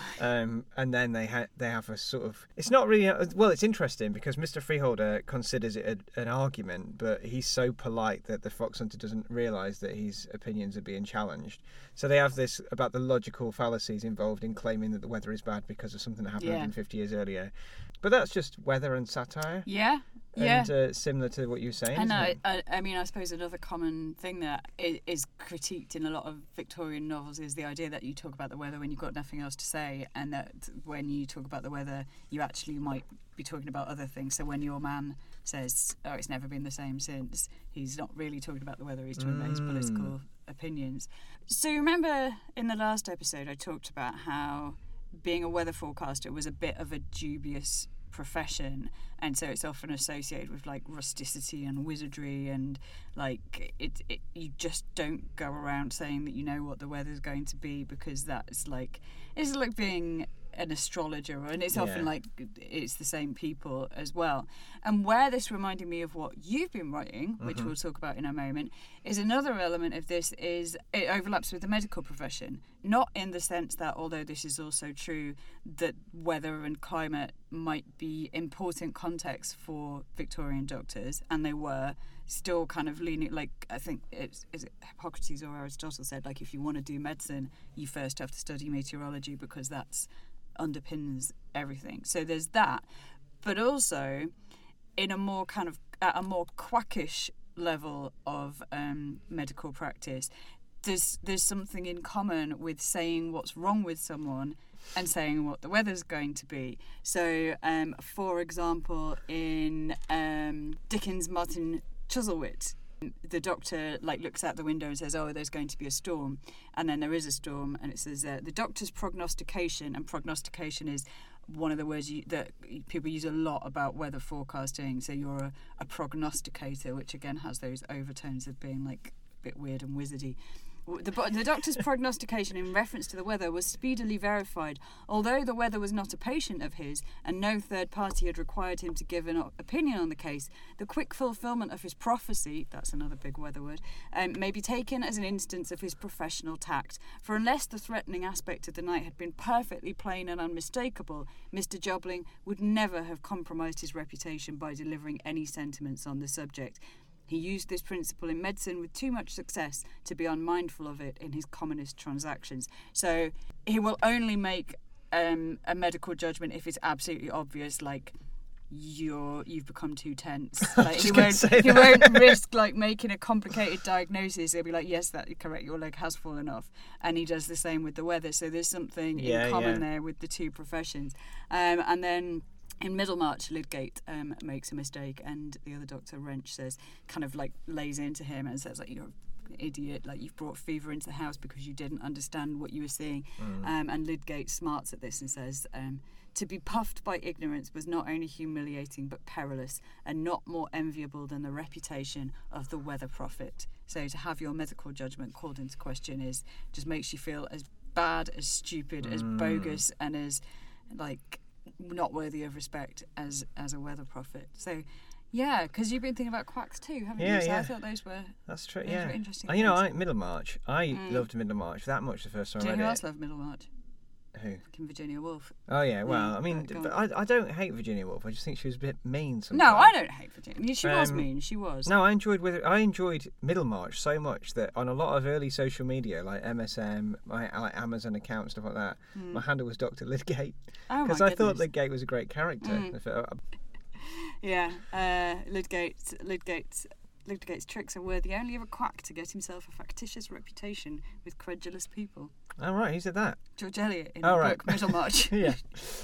um, and then they ha- they have a sort of. It's not really. A, well, it's interesting because Mister Freeholder considers it a, an argument, but he's so polite that the fox hunter doesn't realise that his opinions are being challenged. So they have this about the logical fallacies involved in claiming that the weather is bad because of something that happened yeah. one hundred fifty years earlier. But that's just weather and satire. Yeah, and, yeah. Uh, similar to what you were saying. I know. Isn't it? I, I mean, I suppose another common thing that is, is critiqued in a lot of Victorian novels is the idea that you talk about the weather when you've got nothing else to say, and that when you talk about the weather, you actually might be talking about other things. So when your man says, "Oh, it's never been the same since," he's not really talking about the weather. He's talking mm. about his political opinions. So remember in the last episode, I talked about how being a weather forecaster was a bit of a dubious profession, and so it's often associated with like rusticity and wizardry, and like it, it you just don't go around saying that you know what the weather's going to be, because that's like it's like being an astrologer, and it's often yeah. like it's the same people as well. And where this reminded me of what you've been writing, which mm-hmm. we'll talk about in a moment, is another element of this is it overlaps with the medical profession, not in the sense that, although this is also true, that weather and climate might be important context for Victorian doctors, and they were still kind of leaning, like I think it's is it Hippocrates or Aristotle said, like if you want to do medicine, you first have to study meteorology because that's underpins everything. So there's that, but also in a more kind of at a more quackish level of um, medical practice, there's there's something in common with saying what's wrong with someone and saying what the weather's going to be. So, um, for example, in um, Dickens' Martin Chuzzlewit, the doctor like looks out the window and says, "Oh, there's going to be a storm," and then there is a storm, and it says uh, the doctor's prognostication, and prognostication is one of the words you, that people use a lot about weather forecasting. So you're a, a prognosticator, which again has those overtones of being like a bit weird and wizardy. The, the doctor's prognostication in reference to the weather was speedily verified. Although the weather was not a patient of his, and no third party had required him to give an opinion on the case, the quick fulfilment of his prophecy, that's another big weather word, um, may be taken as an instance of his professional tact. For unless the threatening aspect of the night had been perfectly plain and unmistakable, Mister Jobling would never have compromised his reputation by delivering any sentiments on the subject. He used this principle in medicine with too much success to be unmindful of it in his commonest transactions. So he will only make um, a medical judgment if it's absolutely obvious, like you're you've become too tense. Like, he won't he won't risk like making a complicated diagnosis. He'll be like, yes, that's correct, your leg has fallen off. And he does the same with the weather. So there's something yeah, in common yeah. there with the two professions. Um, and then in Middlemarch, Lydgate um, makes a mistake, and the other doctor, Wrench, says, kind of like lays into him and says, like, you're an idiot, like you've brought fever into the house because you didn't understand what you were seeing. Mm. Um, and Lydgate smarts at this and says, um, to be puffed by ignorance was not only humiliating but perilous, and not more enviable than the reputation of the weather prophet. So to have your medical judgment called into question is just makes you feel as bad, as stupid, mm. as bogus, and as like not worthy of respect as as a weather prophet. So yeah, because you've been thinking about quacks too, haven't yeah, you? So yeah. I thought those were that's true. those Yeah, were interesting. And you know, things. I, Middlemarch. I Mm. loved Middlemarch that much the first time Do I you read know who it. else loved Middlemarch? Who? Fucking Virginia Woolf. Oh yeah, well, Mm, I mean, go but on. I, I don't hate Virginia Woolf. I just think she was a bit mean sometimes. No, I don't hate Virginia. I mean, she was Um, mean. She was. No, I enjoyed with I enjoyed Middlemarch so much that on a lot of early social media like M S M, my like Amazon account, stuff like that, Mm. my handle was Doctor Lydgate Oh my because I thought goodness. Lydgate was a great character. Mm. I thought, Yeah, uh, Lydgate, Lydgate, Lydgate's tricks are worthy only of a quack to get himself a factitious reputation with credulous people. oh right, he said that. George Eliot in Oh, the right. book Middlemarch. Yeah,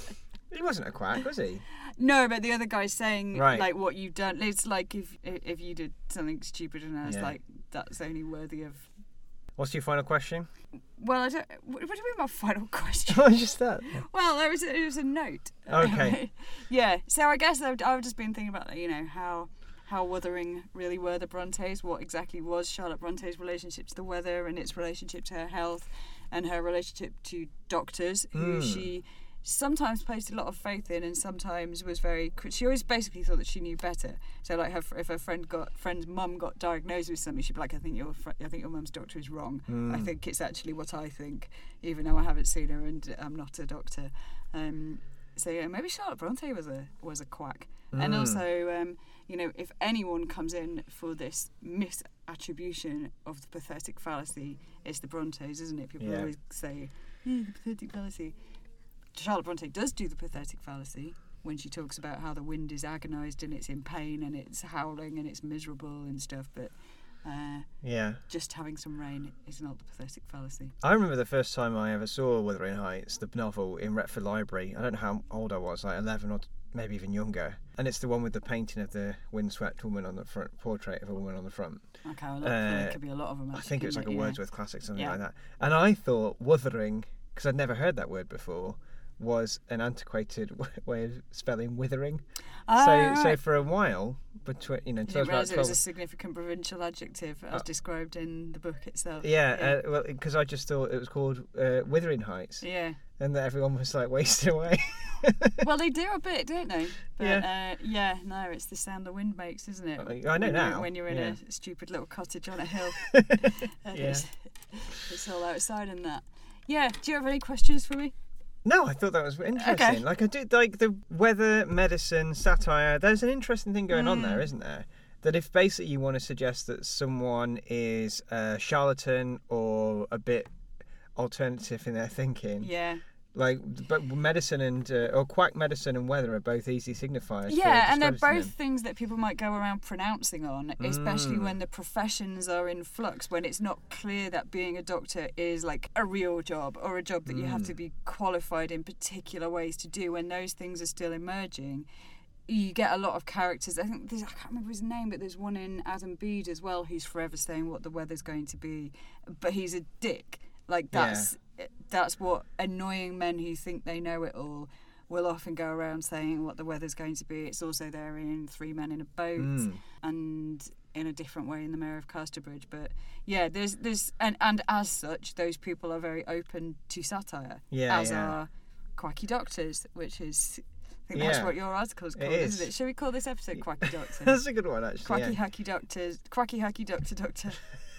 he wasn't a quack, was he? No, but the other guy's saying Right. like what you've done. It's like if if you did something stupid and I was Yeah. like, that's only worthy of. What's your final question? Well, I don't. What, what do you mean my final question? Oh, just that. Well, it was it was a note. Okay. Yeah. So I guess I've, I've just been thinking about you know how how Wuthering really were the Brontes. What exactly was Charlotte Bronte's relationship to the weather and its relationship to her health, and her relationship to doctors who Mm. she sometimes placed a lot of faith in and sometimes was very cri- she always basically thought that she knew better. So like her, if her friend got friend's mum got diagnosed with something, she'd be like, I think your fr- I think your mum's doctor is wrong. Mm. I think it's actually what I think, even though I haven't seen her and I'm not a doctor. Um, so yeah, maybe Charlotte Bronte was a was a quack. Mm. And also, um, you know, if anyone comes in for this misattribution of the pathetic fallacy, it's the Brontes, isn't it? People Yeah. always say, "Yeah, the pathetic fallacy." Charlotte Bronte does do the pathetic fallacy when she talks about how the wind is agonised and it's in pain and it's howling and it's miserable and stuff, but uh, Yeah. just having some rain is not the pathetic fallacy. I remember the first time I ever saw Wuthering Heights, the novel, in Retford Library. I don't know how old I was, like eleven or maybe even younger. And it's the one with the painting of the windswept woman on the front, portrait of a woman on the front. Okay, well, Uh, there could be a lot of them. I Actually, think it was like a yeah. Wordsworth classic, something Yeah. like that. And I thought Wuthering, because I'd never heard that word before, was an antiquated w- way of spelling withering. Ah, so, right. so for a while, between you know, I until I didn't was about realise it was twelve. a significant provincial adjective as Oh. described in the book itself. Yeah, Yeah. Uh, well, because I just thought it was called uh, Wuthering Heights, Yeah. and that everyone was like wasted away. Well, they do a bit, don't they? But, Yeah. Uh, yeah, no, it's the sound the wind makes, isn't it? I know when now, You're, when you're in yeah. a stupid little cottage on a hill. And Yeah. it's, it's all outside and that. Yeah, do you have any questions for me? No, I thought that was interesting. Like I did, like the weather, medicine, satire. There's an interesting thing going on there, Mm. isn't there? That if basically you want to suggest that someone is a charlatan or a bit alternative in their thinking, Yeah. like but medicine and uh, or quack medicine and weather are both easy signifiers. Yeah, for and they're discrediting both things that people might go around pronouncing on, especially Mm. when the professions are in flux, when it's not clear that being a doctor is like a real job or a job that you have Mm. to be qualified in particular ways to do. When those things are still emerging, you get a lot of characters. I think there's, I can't remember his name, but there's one in Adam Bede as well who's forever saying what the weather's going to be, but he's a dick. Like that's that's what annoying men who think they know it all will often go around saying what the weather's going to be. It's also there in Three Men in a Boat Mm. and in a different way in The Mayor of Casterbridge. But yeah, there's there's and, and as such, those people are very open to satire. Yeah, as yeah. are quacky doctors, which is I think that's Yeah. what your article's It called, is. isn't it? Should we call this episode Quacky Doctor? That's a good one, actually. Quacky yeah. hacky doctors, quacky hacky doctor doctor,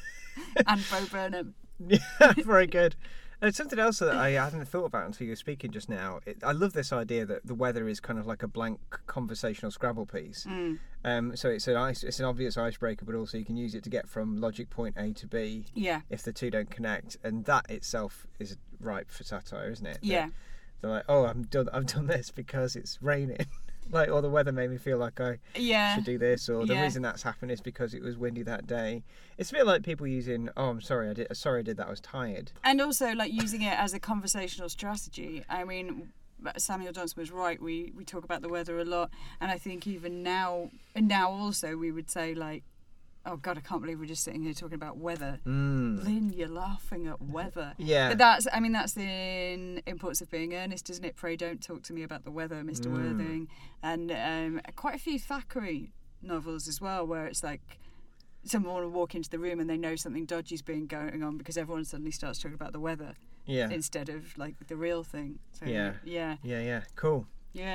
and Bo Burnham. Yeah, very good. And something else that I hadn't thought about until you were speaking just now. It, I love this idea that the weather is kind of like a blank conversational Scrabble piece, Mm. Um, so it's an ice, it's an obvious icebreaker, but also you can use it to get from logic point A to B. Yeah. If the two don't connect, and that itself is ripe for satire, isn't it? Yeah. They're, they're like, oh, I've done, I've done this because it's raining, like, or the weather made me feel like I Yeah. should do this, or the Yeah. reason that's happened is because it was windy that day. It's a bit like people using, oh, I'm sorry, I did, sorry, I did that, I was tired. And also, like, using it as a conversational strategy. I mean, Samuel Johnson was right. We we talk about the weather a lot, and I think even now, and now also, we would say like, "Oh God, I can't believe we're just sitting here talking about weather." Mm. Lynn, you're laughing at weather. Yeah. But that's, I mean, that's in Imports of Being Earnest, isn't it? Pray don't talk to me about the weather, Mister Mm. Worthing, and um, quite a few Thackeray novels as well, where it's like, someone will walk into the room and they know something dodgy's been going on because everyone suddenly starts talking about the weather Yeah. instead of like the real thing. So, Yeah. yeah, Yeah, yeah, cool. yeah.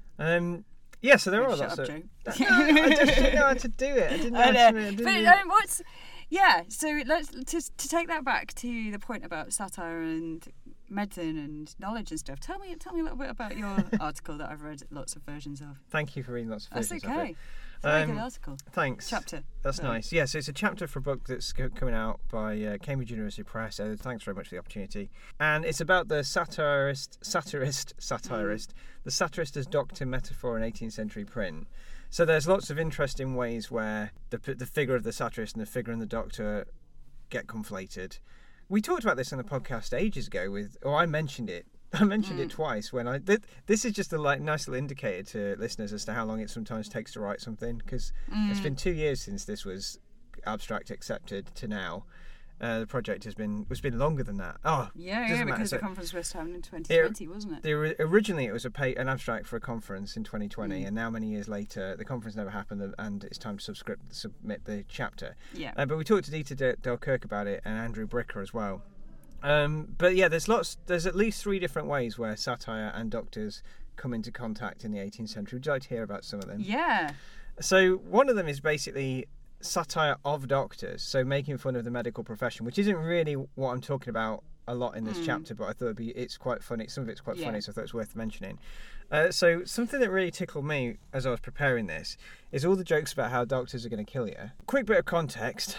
Um, yeah, so there are Shut lots up, of. Joe. No, I just didn't know how to do it. I didn't know. I how know. to, I didn't But really- um, what's yeah? So let's to to take that back to the point about satire and medicine and knowledge and stuff. Tell me, tell me a little bit about your article that I've read lots of versions of. Thank you for reading lots of That's versions of okay. it. It's a very Um, good article. Thanks. Chapter. That's Sorry. nice. Yeah, so it's a chapter for a book that's co- coming out by uh, Cambridge University Press. So thanks very much for the opportunity. And it's about the satirist, satirist, satirist, the satirist as doctor metaphor in eighteenth century print. So there's lots of interesting ways where the the figure of the satirist and the figure in the doctor get conflated. We talked about this on the podcast ages ago with, or I mentioned it. I mentioned Mm. it twice when I. Th- this is just a like nice little indicator to listeners as to how long it sometimes takes to write something, because it's been two years since this was abstract accepted to now. Uh, the project has been was been longer than that. Oh, Yeah, doesn't yeah, matter. because So the conference was having in twenty twenty, wasn't it? the, originally it was a pay, an abstract for a conference in twenty twenty, Mm. and now many years later the conference never happened, and it's time to subscript, submit the chapter. Yeah. Uh, but we talked to Dieter Del- Delkirk about it and Andrew Bricker as well. Um, but yeah, there's lots. There's at least three different ways where satire and doctors come into contact in the eighteenth century. Would you like to hear about some of them? Yeah. So one of them is basically satire of doctors, so making fun of the medical profession, which isn't really what I'm talking about a lot in this Mm. chapter, but I thought it'd be, it's quite funny. Some of it's quite Yeah. funny, so I thought it's worth mentioning. Uh, so something that really tickled me as I was preparing this is all the jokes about how doctors are going to kill you. Quick bit of context.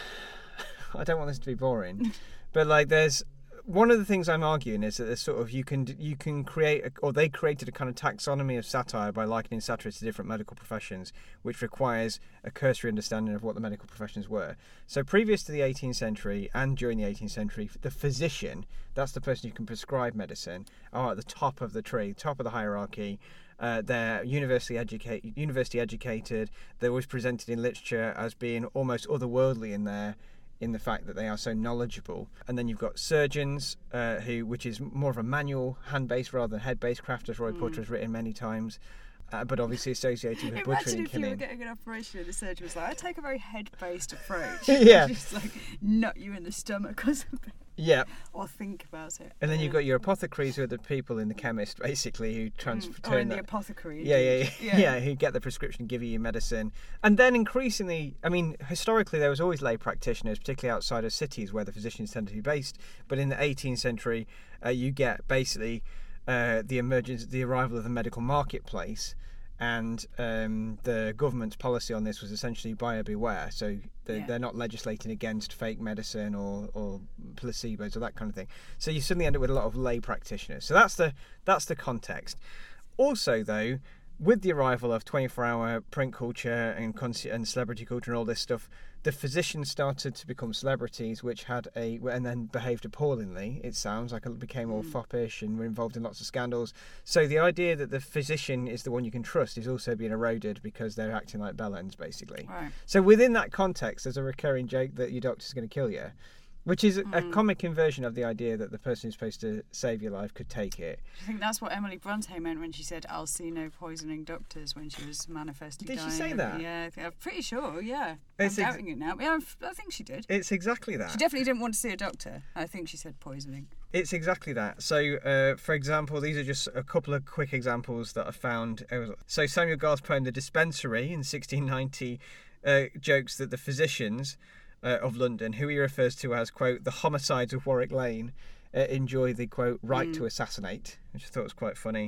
I don't want this to be boring, but like there's one of the things I'm arguing is that there's sort of you can you can create a, or they created a kind of taxonomy of satire by likening satirists to different medical professions, which requires a cursory understanding of what the medical professions were. So previous to the eighteenth century and during the eighteenth century, the physician, that's the person who can prescribe medicine, are at the top of the tree, top of the hierarchy. Uh, they're university educated. University educated. They're always presented in literature as being almost otherworldly in their. in the fact that they are so knowledgeable. And then you've got surgeons, uh, who, which is more of a manual, hand-based rather than head-based craft, as Roy Mm. Porter has written many times, uh, but obviously associated with butchering Imagine and if you were killing. getting an operation and the surgeon was like, I take a very head-based approach. Yeah. Just like nut you in the stomach or something. Yeah, Or think about it. and then you've Yeah. got your apothecaries, who are the people in the chemist, basically, who transfer Mm. Or in the that. apothecary. Yeah, yeah, indeed. yeah, yeah, who get the prescription, give you your medicine. And then increasingly, I mean, historically there was always lay practitioners, particularly outside of cities where the physicians tend to be based. But in the eighteenth century, uh, you get basically uh, the emergence, the arrival of the medical marketplace. And um, the government's policy on this was essentially buyer beware. So they're, Yeah. they're not legislating against fake medicine or, or placebos or that kind of thing. So you suddenly end up with a lot of lay practitioners. So that's the that's the context. Also, though, with the arrival of twenty-four hour print culture and con- and celebrity culture and all this stuff, the physicians started to become celebrities, which had a and then behaved appallingly. It sounds like it became all Mm. foppish and were involved in lots of scandals. So the idea that the physician is the one you can trust is also being eroded because they're acting like bellends, basically. Right. So within that context, there's a recurring joke that your doctor's going to kill you, which is a, a Mm. comic inversion of the idea that the person who's supposed to save your life could take it. I think that's what Emily Bronte meant when she said, I'll see no poisoning doctors, when she was manifestly Did she dying. say of- that? Yeah, I think, I'm pretty sure, yeah. It's I'm ex- doubting it now. Yeah, I I think she did. It's exactly that. She definitely didn't want to see a doctor. I think she said poisoning. It's exactly that. So, uh, for example, these are just a couple of quick examples that I found. So Samuel Garth's poem The Dispensary in sixteen ninety uh, jokes that the physicians uh, of London, who he refers to as, quote, the homicides of Warwick Lane, uh, enjoy the, quote, right Mm. to assassinate, which I thought was quite funny.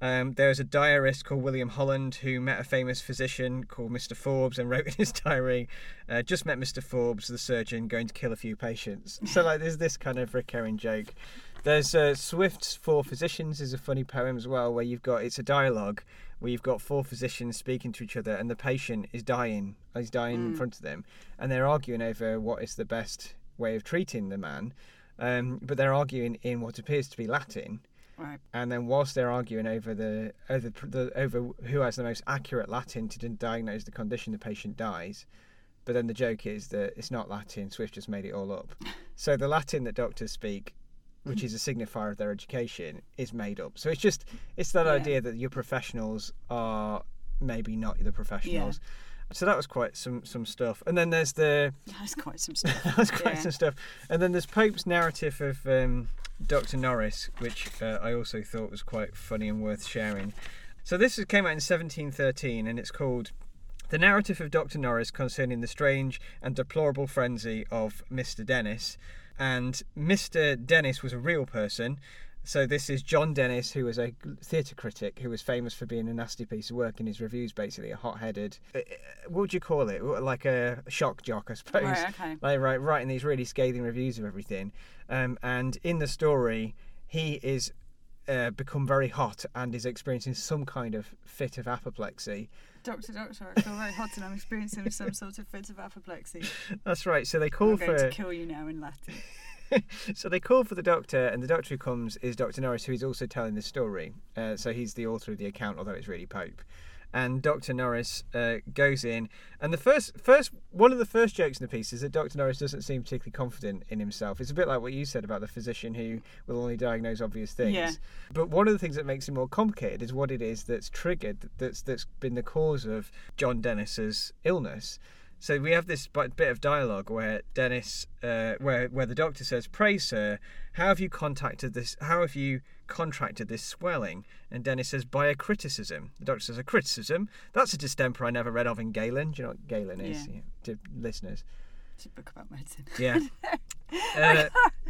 Um, there's a diarist called William Holland who met a famous physician called Mister Forbes and wrote in his diary, uh, just met Mister Forbes, the surgeon, going to kill a few patients. So like there's this kind of recurring joke. There's uh, Swift's Four Physicians is a funny poem as well, where you've got, it's a dialogue where you've got four physicians speaking to each other and the patient is dying, he's dying mm. in front of them, and they're arguing over what is the best way of treating the man, um, but they're arguing in what appears to be Latin. Right. And then whilst they're arguing over the over the over who has the most accurate Latin to diagnose the condition, the patient dies. But then the joke is that it's not Latin. Swift just made it all up. So the Latin that doctors speak, which is a signifier of their education, is made up. So it's just it's that yeah. idea that your professionals are maybe not the professionals. Yeah. So that was quite some some stuff. And then there's the that's quite some stuff. that's quite yeah. some stuff. And then there's Pope's narrative of um, Doctor Norris, which uh, I also thought was quite funny and worth sharing. So this came out in seventeen thirteen, and it's called The Narrative of Doctor Norris Concerning the Strange and Deplorable Frenzy of Mister Dennis. And Mister Dennis was a real person. So this is John Dennis, who was a theatre critic who was famous for being a nasty piece of work in his reviews, basically a hot-headed, what would you call it? Like a shock jock, I suppose. Right, okay. Like right, writing these really scathing reviews of everything. Um, and in the story, he is uh, become very hot and is experiencing some kind of fit of apoplexy. Doctor, doctor, I feel very hot and I'm experiencing some sort of fit of apoplexy. That's right. So they call I'm for... going to kill you now in Latin. So they call for the doctor, and the doctor who comes is Doctor Norris, who is also telling this story. Uh, so he's the author of the account, although it's really Pope. And Doctor Norris uh, goes in, and the first, first, one of the first jokes in the piece is that Doctor Norris doesn't seem particularly confident in himself. It's a bit like what you said about the physician who will only diagnose obvious things. Yeah. But one of the things that makes it more complicated is what it is that's triggered, that's that's been the cause of John Dennis's illness. So we have this bit of dialogue where Dennis, uh, where where the doctor says, "Pray, sir, how have you contacted this? How have you contracted this swelling?" And Dennis says, "By a criticism." The doctor says, "A criticism? That's a distemper I never read of in Galen." Do you know what Galen is? Yeah. Yeah, to listeners. It's a book about medicine. Yeah. Uh,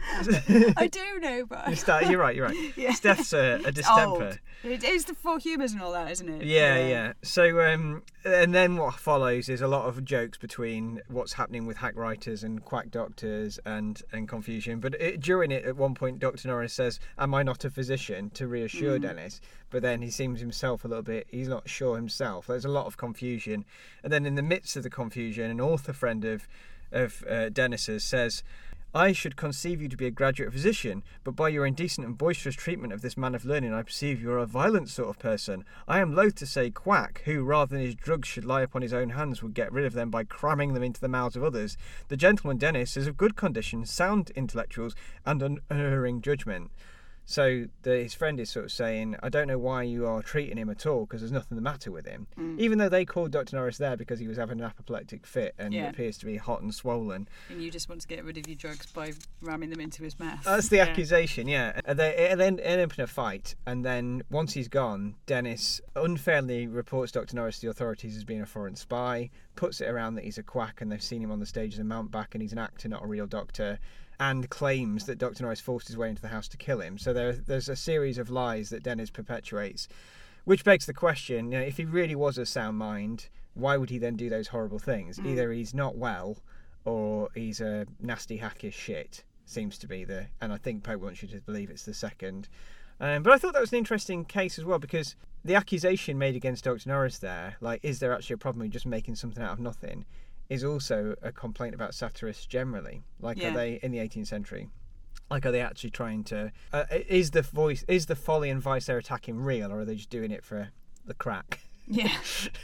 I do know, but I... Start, you're right. You're right. Yeah. Steph's a, a distemper. It is the four humours and all that, isn't it? Yeah, yeah. yeah. So, um, and then what follows is a lot of jokes between what's happening with hack writers and quack doctors and and confusion. But it, during it, at one point, Doctor Norris says, "Am I not a physician?" to reassure mm. Dennis. But then he seems himself a little bit. He's not sure himself. There's a lot of confusion, and then in the midst of the confusion, an author friend of of uh, Dennis's says, "I should conceive you to be a graduate physician, but by your indecent and boisterous treatment of this man of learning, I perceive you are a violent sort of person. I am loath to say quack, who, rather than his drugs should lie upon his own hands, would get rid of them by cramming them into the mouths of others. The gentleman Dennis is of good condition, sound intellectuals, and unerring judgment." So the, his friend is sort of saying, "I don't know why you are treating him at all, because there's nothing the matter with him." Mm. Even though they called Doctor Norris there because he was having an apoplectic fit and yeah. appears to be hot and swollen. And you just want to get rid of your drugs by ramming them into his mouth. That's the yeah. accusation, yeah. And they and then end up in a fight, and then once he's gone, Dennis unfairly reports Doctor Norris to the authorities as being a foreign spy, puts it around that he's a quack and they've seen him on the stage as a mountebank and he's an actor, not a real doctor, and claims that Doctor Norris forced his way into the house to kill him. So there, there's a series of lies that Dennis perpetuates, which begs the question, you know, if he really was a sound mind, why would he then do those horrible things? Mm. Either he's not well, or he's a nasty hackish shit, seems to be the... And I think Pope wants you to believe it's the second. Um, but I thought that was an interesting case as well, because the accusation made against Doctor Norris there, like, is there actually a problem with just making something out of nothing, is also a complaint about satirists generally. Like, yeah. are they in the eighteenth century? Like, are they actually trying to? Uh, is the voice, is the folly and vice they're attacking real, or are they just doing it for the crack? Yeah.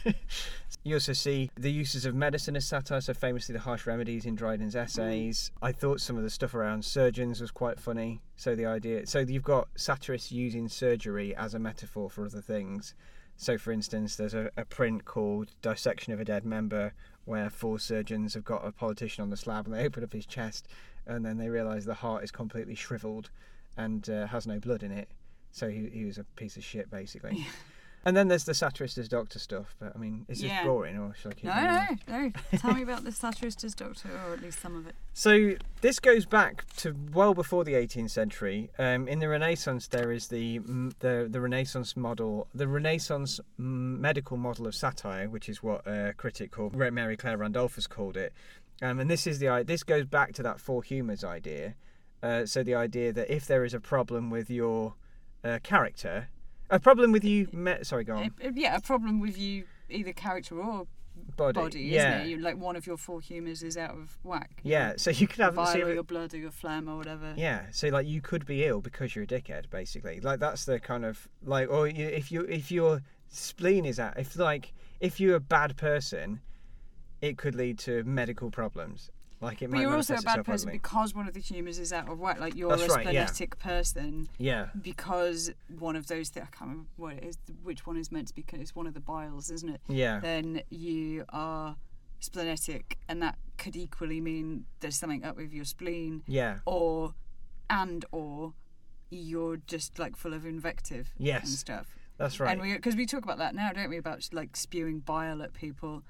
You also see the uses of medicine as satire, so famously the harsh remedies in Dryden's essays. Mm. I thought some of the stuff around surgeons was quite funny. So the idea, so you've got satirists using surgery as a metaphor for other things. So, for instance, there's a, a print called Dissection of a Dead Member, where four surgeons have got a politician on the slab and they open up his chest and then they realise the heart is completely shriveled and uh, has no blood in it. So he, he was a piece of shit, basically. And then there's the satirist as doctor stuff. But I mean, is Yeah. this boring or should I keep No, going? no, no. Tell me about the satirist as doctor, or at least some of it. So this goes back to well before the eighteenth century. Um, in the Renaissance, there is the mm, the the Renaissance model, the Renaissance mm, medical model of satire, which is what a critic called Mary Claire Randolphus called it. Um, and this is the this goes back to that four humours idea. Uh, so the idea that if there is a problem with your uh, character, a problem with you, me- sorry, go on. Uh, yeah, a problem with you, either character or Body, body, yeah. isn't it? You, like one of your four humours is out of whack. Yeah, so you could have Bile so or if- your blood or your phlegm or whatever. Yeah, so like you could be ill because you're a dickhead, basically. Like that's the kind of like, or you, if you if your spleen is out, if like if you're a bad person, it could lead to medical problems. Like it But might you're also a manifest bad itself person badly. because one of the humours is out of whack. Like you're That's a right, yeah. splenetic person Yeah, because one of those. Th- I can't remember what it is. Which one is meant to be? It's one of the biles, isn't it? yeah, Then you are splenetic, and that could equally mean there's something up with your spleen, yeah, or and or you're just like full of invective Yes. and stuff. that's right. And we because we talk about that now, don't we? About like spewing bile at people.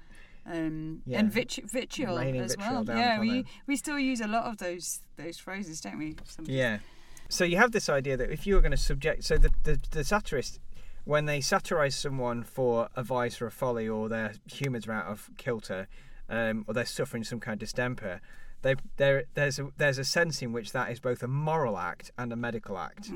Um, Yeah. and vit- vitriol Raining as vitriol well. down Yeah, upon we them. we still use a lot of those those phrases, don't we? Somebody- Yeah. So you have this idea that if you were going to subject, so the, the the satirist, when they satirise someone for a vice or a folly, or their humours are out of kilter, um, or they're suffering some kind of distemper, they there there's a there's a sense in which that is both a moral act and a medical act,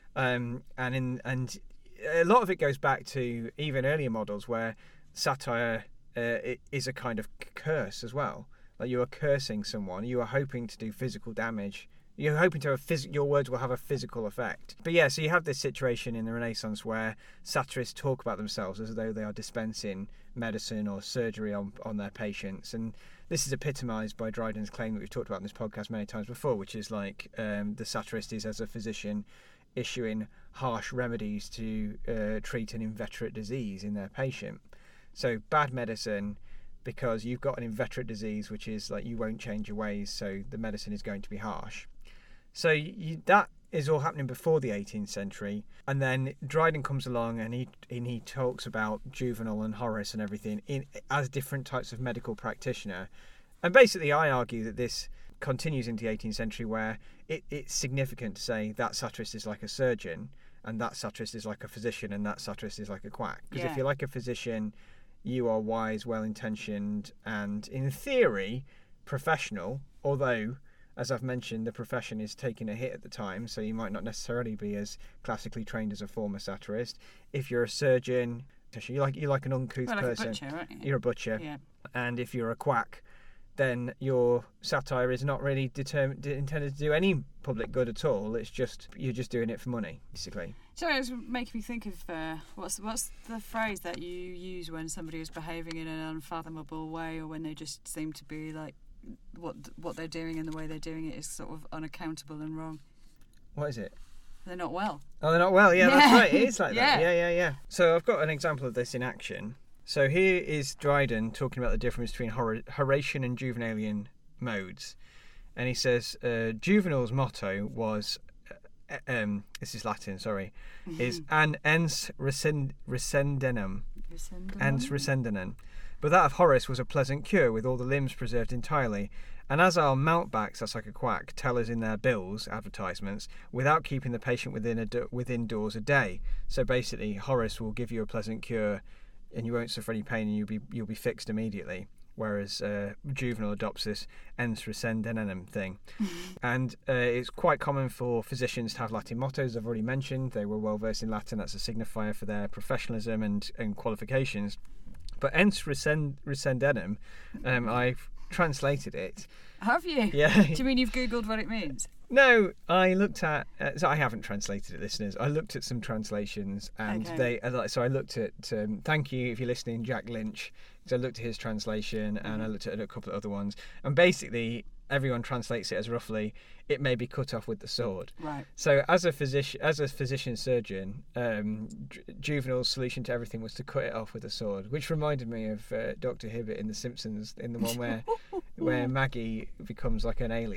um, and in and a lot of it goes back to even earlier models where satire uh, it is a kind of curse as well. Like you are cursing someone, you are hoping to do physical damage. You're hoping to have phys- your words will have a physical effect. But yeah, so you have this situation in the Renaissance where satirists talk about themselves as though they are dispensing medicine or surgery on, on their patients. And this is epitomised by Dryden's claim that we've talked about in this podcast many times before, which is like um, the satirist is as a physician issuing harsh remedies to uh, treat an inveterate disease in their patient. So bad medicine because you've got an inveterate disease, which is like you won't change your ways, so the medicine is going to be harsh. So you, that is all happening before the eighteenth century, and then Dryden comes along and he and he talks about Juvenal and Horace and everything in as different types of medical practitioner. And basically, I argue that this continues into the eighteenth century, where it, it's significant to say that satirist is like a surgeon, and that satirist is like a physician, and that satirist is like a quack. Because Yeah. if you're like a physician, you are wise, well-intentioned, and in theory, professional. Although, as I've mentioned, the profession is taking a hit at the time, so you might not necessarily be as classically trained as a former satirist. If you're a surgeon, you're like you're like an uncouth Well, like person. a butcher, aren't you? You're a butcher, Yeah. and if you're a quack, then your satire is not really determined intended to do any public good at all. It's just you're just doing it for money, basically. So it's making me think of uh, what's what's the phrase that you use when somebody is behaving in an unfathomable way, or when they just seem to be like what what they're doing and the way they're doing it is sort of unaccountable and wrong. What is it? They're not well. Oh, they're not well. Yeah, Yeah. that's right. It is like Yeah. that. Yeah, yeah, yeah. So I've got an example of this in action. So here is Dryden talking about the difference between Hor- Horatian and Juvenalian modes, and he says uh, Juvenal's motto was, uh, um, this is Latin, sorry, is an ens rescend- rescendenum, ens rescendenum. But that of Horace was a pleasant cure, with all the limbs preserved entirely. And as our mountebanks, that's like a quack, tell us in their bills, advertisements, without keeping the patient within a do- within doors a day. So basically, Horace will give you a pleasant cure, and you won't suffer any pain, and you'll be you'll be fixed immediately. Whereas uh, Juvenal adopts this ens rescendenum thing. And uh, it's quite common for physicians to have Latin mottos. I've already mentioned they were well versed in Latin. That's a signifier for their professionalism and, and qualifications. But ens rescend- rescendenum, um, I've translated it. Have you? Yeah. Do you mean you've googled what it means? No, I looked at. Uh, so I haven't translated it, listeners. I looked at some translations, and Okay. they. Uh, like- so I looked at. Um, thank you if you're listening, Jack Lynch. So I looked at his translation, and I looked at a couple of other ones, and basically everyone translates it as roughly, "It may be cut off with the sword." Right. So as a physician, as a physician surgeon, um, Ju- Juvenal's solution to everything was to cut it off with a sword, which reminded me of uh, Doctor Hibbert in The Simpsons, in the one where where Maggie becomes like an alien.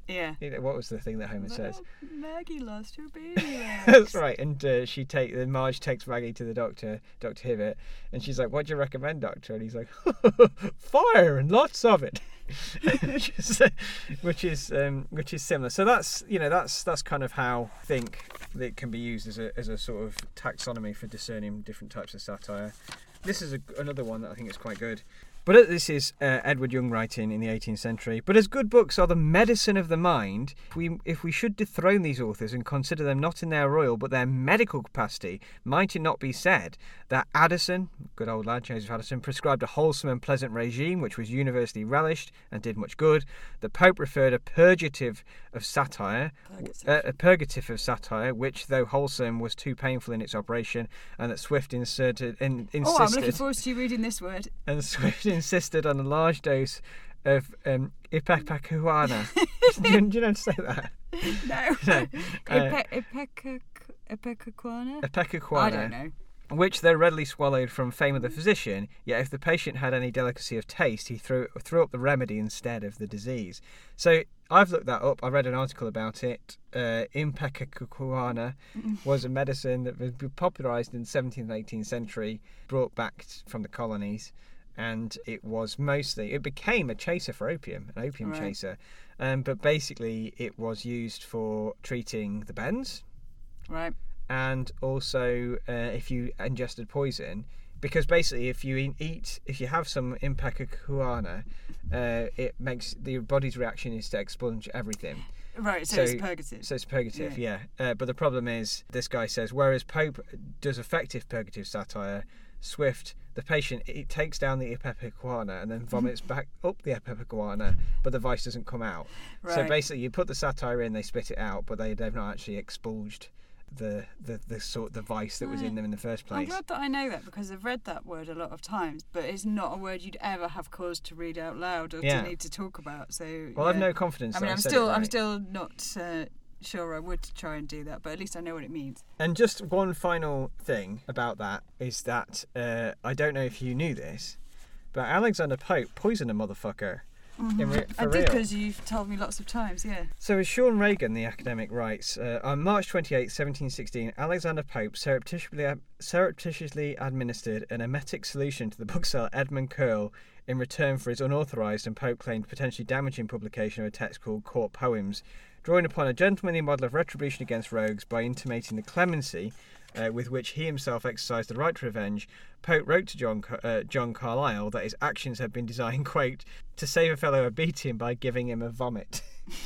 Yeah. You know, what was the thing that Homer says? Well, Maggie lost her baby legs. That's right. And uh, she take the Marge takes Maggie to the doctor, Doctor Hibbert, and she's like, "What do you recommend, doctor?" And he's like, "Fire and lots of it," which is which is um, which is similar. So that's you know that's that's kind of how I think that it can be used as a as a sort of taxonomy for discerning different types of satire. This is a, another one that I think is quite good. But this is uh, Edward Young writing in the eighteenth century. But as good books are the medicine of the mind, if we, if we should dethrone these authors and consider them not in their royal but their medical capacity, might it not be said that Addison, good old lad Joseph Addison, prescribed a wholesome and pleasant regime which was universally relished and did much good. The Pope referred a purgative of satire, Purgative. uh, a purgative of satire, which though wholesome was too painful in its operation, and that Swift inserted in, insisted. Oh, I'm looking forward to you reading this word. And Swift insisted on a large dose of um, ipecacuanha. do, you, do you know how to say that? No. No. Uh, Ipe- ipecac- Ipecacuanha? ipecacuanha. I don't know. Which they readily swallowed from fame of the physician, yet if the patient had any delicacy of taste, he threw threw up the remedy instead of the disease. So I've looked that up. I read an article about it. Uh, ipecacuanha was a medicine that was popularised in the seventeenth and eighteenth century, brought back from the colonies, and it was mostly, it became a chaser for opium, an opium Right. chaser. Um, but basically it was used for treating the bends, Right. and also uh, if you ingested poison, because basically if you e- eat if you have some ipecacuanha, uh, it makes the body's reaction is to expunge everything, Right, so, So- it's purgative. so it's purgative. Yeah, Uh, but the problem is, this guy says, whereas Pope does effective purgative satire, Swift, the patient, it takes down the ipecacuanha and then vomits back up the ipecacuanha, but the vice doesn't come out. So Right. basically you put the satire in, they spit it out, but they, they've not actually expunged the the the sort the vice that was in Right. them in the first I'm place. glad that I know that, because I've read that word a lot of times, but it's not a word you'd ever have cause to read out loud or Yeah. to need to talk about. So Well, yeah. I've no confidence. I that mean, I'm said still, it I'm right. still not uh, sure I would try and do that, but at least I know what it means. And just one final thing about that is that uh, I don't know if you knew this, but Alexander Pope poisoned a motherfucker. In re- I for did, real. because you've told me lots of times. Yeah. So as Sean Reagan, the academic, writes, uh, on March twenty-eighth, seventeen sixteen, Alexander Pope surreptitiously, surreptitiously administered an emetic solution to the bookseller Edmund Curl in return for his unauthorised and Pope claimed potentially damaging publication of a text called Court Poems, drawing upon a gentlemanly model of retribution against rogues by intimating the clemency uh, with which he himself exercised the right to revenge. Pope wrote to John uh, John Carlyle that his actions had been designed, quote, to save a fellow a beating by giving him a vomit.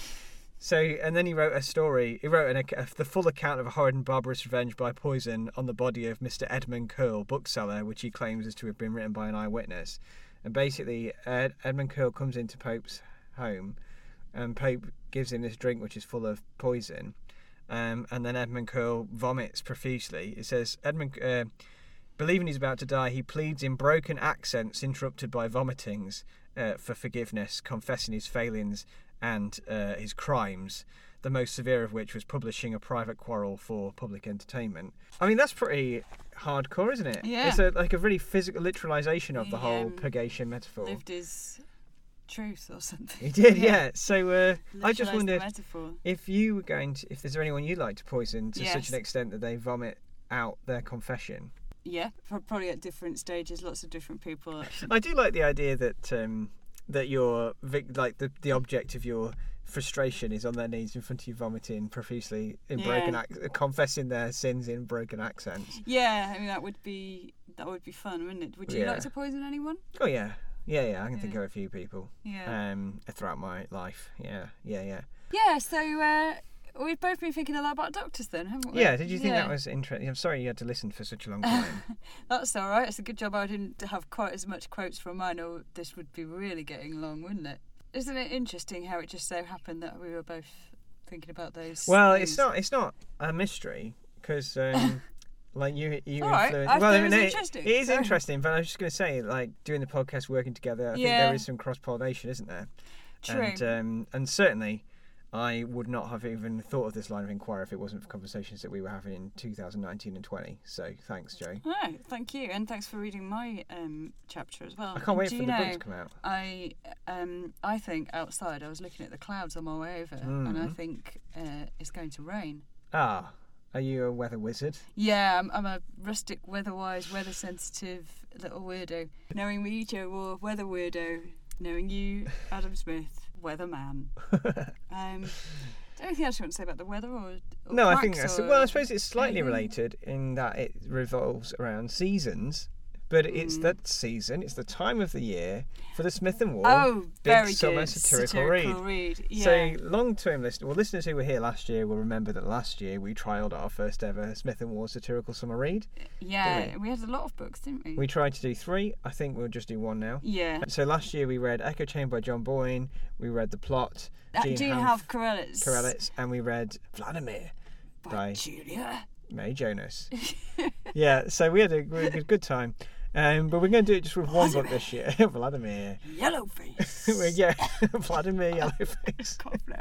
So, and then he wrote a story. He wrote an, a, the full account of a horrid and barbarous revenge by poison on the body of Mister Edmund Curl, bookseller, which he claims is to have been written by an eyewitness. And basically, Ed, Edmund Curl comes into Pope's home, and Pope gives him this drink which is full of poison. Um, and then Edmund Curl vomits profusely. It says, Edmund, uh, believing he's about to die, he pleads in broken accents interrupted by vomitings uh, for forgiveness, confessing his failings and uh, his crimes, the most severe of which was publishing a private quarrel for public entertainment. I mean, that's pretty hardcore, isn't it? Yeah. It's a, like a really physical literalisation of the He, whole um, purgation metaphor. Lived his truth or something. He did, yeah. So uh, I just Literalised the wondered metaphor. if you were going to, if there's anyone you'd like to poison to such Yes. an extent that they vomit out their confession. Yeah, pro- probably at different stages, lots of different people. I do like the idea that um, that your vic- like the the object of your frustration is on their knees in front of you, vomiting profusely in broken Yeah. ac- confessing their sins in broken accents. Yeah, I mean that would be that would be fun, wouldn't it? Would you Yeah. like to poison anyone? Oh yeah, yeah, yeah. I can think Yeah. of a few people Yeah. um, throughout my life. Yeah, yeah, yeah. Yeah. So uh, we've both been thinking a lot about doctors, then, haven't we? Yeah. Did you think Yeah. that was interesting? I'm sorry you had to listen for such a long time. That's all right. It's a good job I didn't have quite as much quotes from mine, or this would be really getting long, wouldn't it? Isn't it interesting how it just so happened that we were both thinking about those? Well, things? it's not. It's not a mystery because, um, like you, you All right, influenced. I well, thought it was no, interesting. It is Sorry. interesting, but I was just going to say, like doing the podcast, working together. I think Yeah. there is some cross pollination, isn't there? True. And um, and certainly, I would not have even thought of this line of inquiry if it wasn't for conversations that we were having in two thousand nineteen and twenty. So thanks, Jo. Oh, thank you, and thanks for reading my um, chapter as well. I can't and wait do for you the know, book to come out. I, um, I think outside I was looking at the clouds on my way over, Mm. and I think uh, it's going to rain. Ah, are you a weather wizard? Yeah, I'm, I'm a rustic, weather-wise, weather-sensitive little weirdo. Knowing me, Jo War, weather weirdo. Knowing you, Adam Smith, weatherman. Um, is there anything else you want to say about the weather, or, or No, I think cracks that's or well. I suppose it's slightly anything? related in that it revolves around seasons, but it's Mm. that season. It's the time of the year for the Smith and Wall Oh, Big very Summer good. Satirical, satirical Read. read. Yeah. So long-term listeners, well, listeners who were here last year will remember that last year we trialled our first ever Smith and Wall Satirical Summer Read. yeah, didn't we had a lot of books, didn't we? We tried to do three. I think we'll just do one now. yeah. So last year we read Echo Chamber by John Boyne. We read The Plot, Uh, Jean Jean Half Half Corellis. Corellis, and we read Vladimir By, by Julia. May Jonas. Yeah, so we had a, we had a good time. Um, but we're going to do it just with one book this year. Vladimir. Yellowface. We're- yeah, Vladimir Yellowface. Cough now.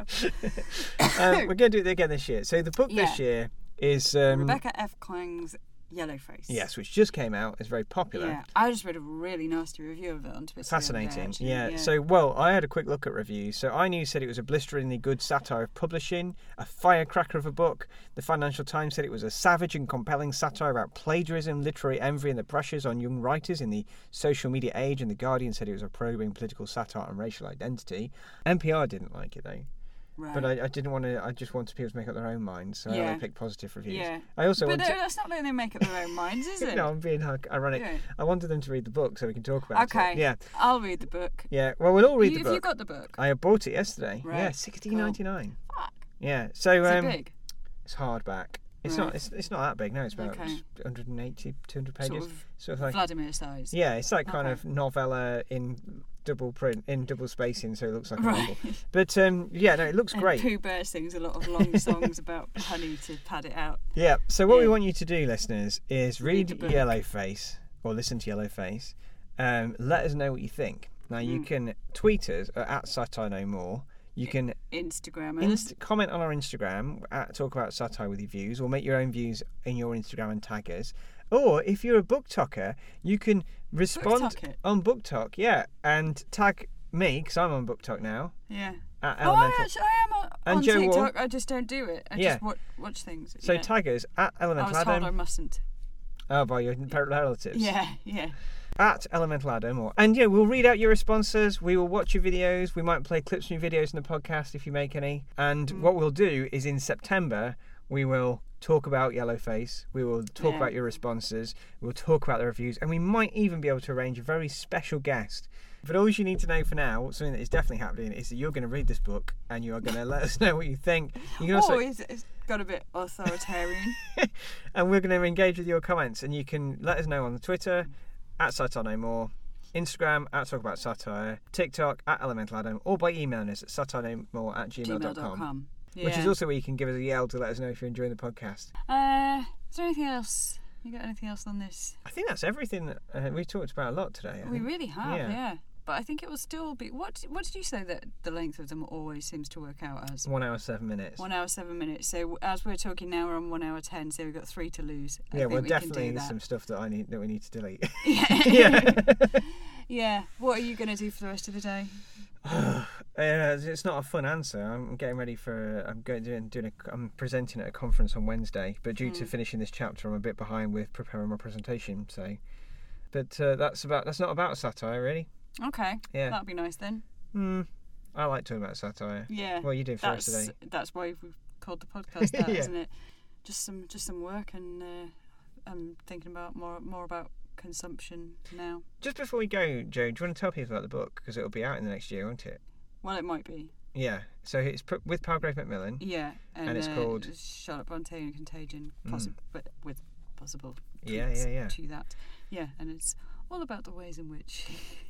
Um, we're going to do it again this year. So the book this Yeah. year is um, Rebecca F. Klang's Yellowface. yes, which just came out. It's very popular. Yeah, I just read a really nasty review of it on Twitter. the other day, Fascinating. actually, Yeah. yeah. So, well, I had a quick look at reviews. So, iNews said it was a blisteringly good satire of publishing, a firecracker of a book. The Financial Times said it was a savage and compelling satire about plagiarism, literary envy, and the pressures on young writers in the social media age. And The Guardian said it was a probing political satire on racial identity. N P R didn't like it, though. Right. But I, I didn't want to. I just wanted people to make up their own minds, so I Yeah. only picked positive reviews. Yeah. I also but wanted. no, that's not letting them make up their own minds, is it? No, I'm being like, ironic. Yeah. I wanted them to read the book so we can talk about Okay. it. Yeah. I'll read the book. Yeah. Well, we'll all read you, the Have you book. got the book? I bought it yesterday. Right, Yeah, sixteen ninety nine. Fuck. Yeah. So Is um, it big? it's hardback. It's Right. not. It's, it's not that big. No, it's about Okay. one hundred eighty, two hundred pages. Sort of Sort of like. Vladimir size. Yeah, it's like kind Okay. of novella in double print, in double spacing, so it looks like a Right. novel. But um, yeah, no, it looks And great. Pooh Bear sings a lot of long songs about honey to pad it out. Yeah. So what we Yeah. want you to do, listeners, is read, Read the book. Yellowface or listen to Yellowface. Um, let us know what you think. Now you Mm. can tweet us at Satire No More. You can Instagrammers. inst- comment on our Instagram at Talk About Satire with your views, or make your own views in your Instagram and tag us. Or if you're a book talker, you can respond BookTok it. on BookTok, yeah, and tag me because I'm on BookTok now Yeah. at Oh, I, Elemental. actually, I am on, And on Jo Wall. TikTok. I just don't do it. I Yeah. just watch, watch things. So yeah. tag us at I Elemental was told I Adam. mustn't. Oh, by your relatives. Yeah, yeah. At Elemental Adam, or and yeah, we'll read out your responses. We will watch your videos. We might play clips from your videos in the podcast if you make any. And Mm. what we'll do is in September we will talk about Yellowface. We will talk Yeah. about your responses. We'll talk about the reviews, and we might even be able to arrange a very special guest. But all you need to know for now, something that is definitely happening, is that you're going to read this book and you are going to let us know what you think. You can also, Oh, it's, it's got a bit authoritarian. and we're going to engage with your comments, and you can let us know on the Twitter at Satire No More, Instagram at Talk About Satire, TikTok at Elemental Adam, or by emailing us at satirenomore at gmail dot com, gmail dot com. Yeah. which is also where you can give us a yell to let us know if you're enjoying the podcast. Uh, is there anything else? You got anything else on this? I think that's everything that, uh, we talked about a lot today. I We think. really have, Yeah. yeah. But I think it will still be. What What did you say that the length of them always seems to work out as? One hour, seven minutes. One hour, seven minutes. So as we're talking now, we're on one hour ten. So we've got three to lose. I yeah, think well, we definitely can do there's that. some stuff that I need that we need to delete. Yeah. yeah. Yeah. What are you going to do for the rest of the day? uh, it's not a fun answer. I'm getting ready for. I'm going doing doing a. I'm presenting at a conference on Wednesday, but due to Mm. finishing this chapter, I'm a bit behind with preparing my presentation. So, but uh, that's about. That's not about satire, really. Okay. Yeah. That'd be nice then. Hmm. I like talking about satire. Yeah. What are you doing for That's us today? that's why we've called the podcast that, Yeah. not it? Just some just some work, and uh, I'm thinking about more more about consumption now. Just before we go, Joe, do you want to tell people about the book because it'll be out in the next year, won't it? Well, it might be. Yeah. So it's pr- with Palgrave Macmillan. Yeah. And, And it's uh, called? Charlotte Bronte and Contagion, Mm. possi- but with possible Yeah, tweaks yeah, yeah. to that. Yeah, and it's all about the ways in which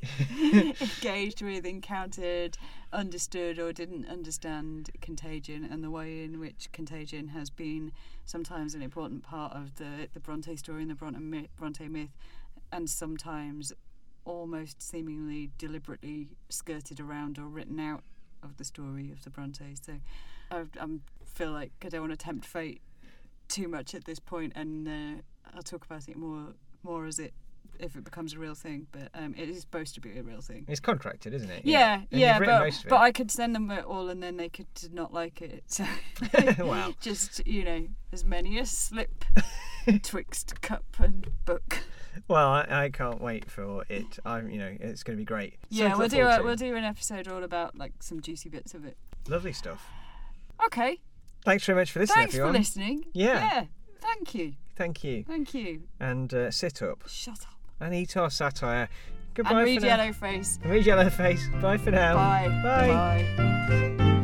engaged with, encountered, understood or didn't understand Contagion, and the way in which Contagion has been sometimes an important part of the, the Bronte story and the Bronte myth, Bronte myth, and sometimes almost seemingly deliberately skirted around or written out of the story of the Brontes. So I I'm, feel like I don't want to tempt fate too much at this point, and uh, I'll talk about it more more as it if it becomes a real thing. But um, it is supposed to be a real thing. It's contracted, isn't it? Yeah, And yeah, you've written but, most of it. but I could send them it all and then they could not like it. So Wow. just, you know, as many as slip twixt cup and book. Well, I, I can't wait for it. I'm, you know, it's going to be great. Yeah, Something we'll to do look a, forward we'll to. do an episode all about like some juicy bits of it. Lovely stuff. Okay. Thanks very much for listening, Thanks everyone. for listening. Yeah. Yeah. Thank you. Thank you. Thank you. And uh, sit up Shut up. and eat our satire. Goodbye And read for now. Yellow Face. Read Yellow Face. Bye for now. Bye. Bye. Bye.